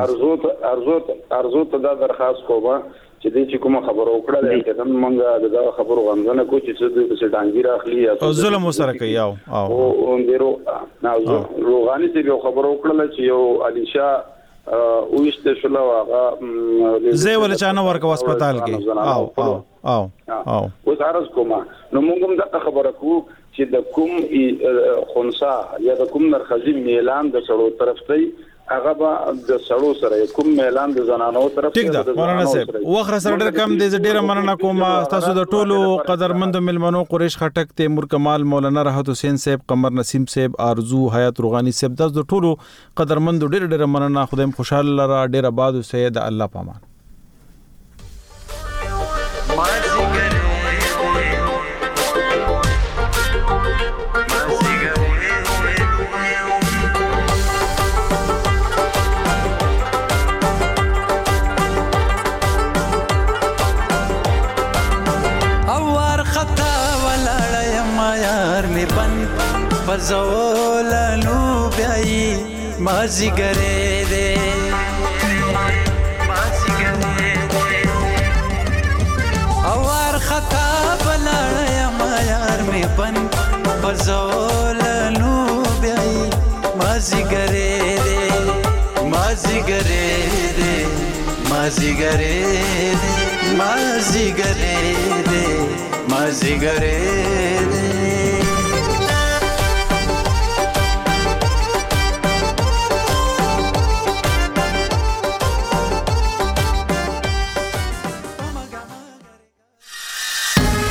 ارزو ته دا درخواست کوم چې دې چې کوم خبرو وکړه دا کوم مونږه دا خبرو غندنه کو چې څه ډانګي راخلي او ظلم وسره کوي او اندرو روغانی چې یو خبرو وکړه چې یو علي ويشته شو هغه زه ول چانه ورکو هسپتال کې او اوس عرض کوم نو موږ هم دا خبره کوو چې د کوم خنثا یا د کوم مرخزي میلان د سړو طرف ته هغه به د سړو سره کوم میلان د زنانو طرف ته د مولانا صاحب وخر سره ډېر کم دي ډېر مننه کوم تاسو د ټولو قدرمند ملمنو قریش خټک تیمور کمال مولانا راحت حسین صاحب قمر نسیم صاحب ارزو حیات روغانی صاحب تاسو د ټولو قدرمند ډېر مننه خدایم خوشاله را ډېر آباد اوسئ د الله پامان خطا ولاړ یم یار می بند بزولانو بیاي مازیګرې دې اوار خطا بلړ ما یار می بن بزولانو بیاي مازیګرې دې مازیګرې دې مازیګرې دې مازیګرې دې مازیګرې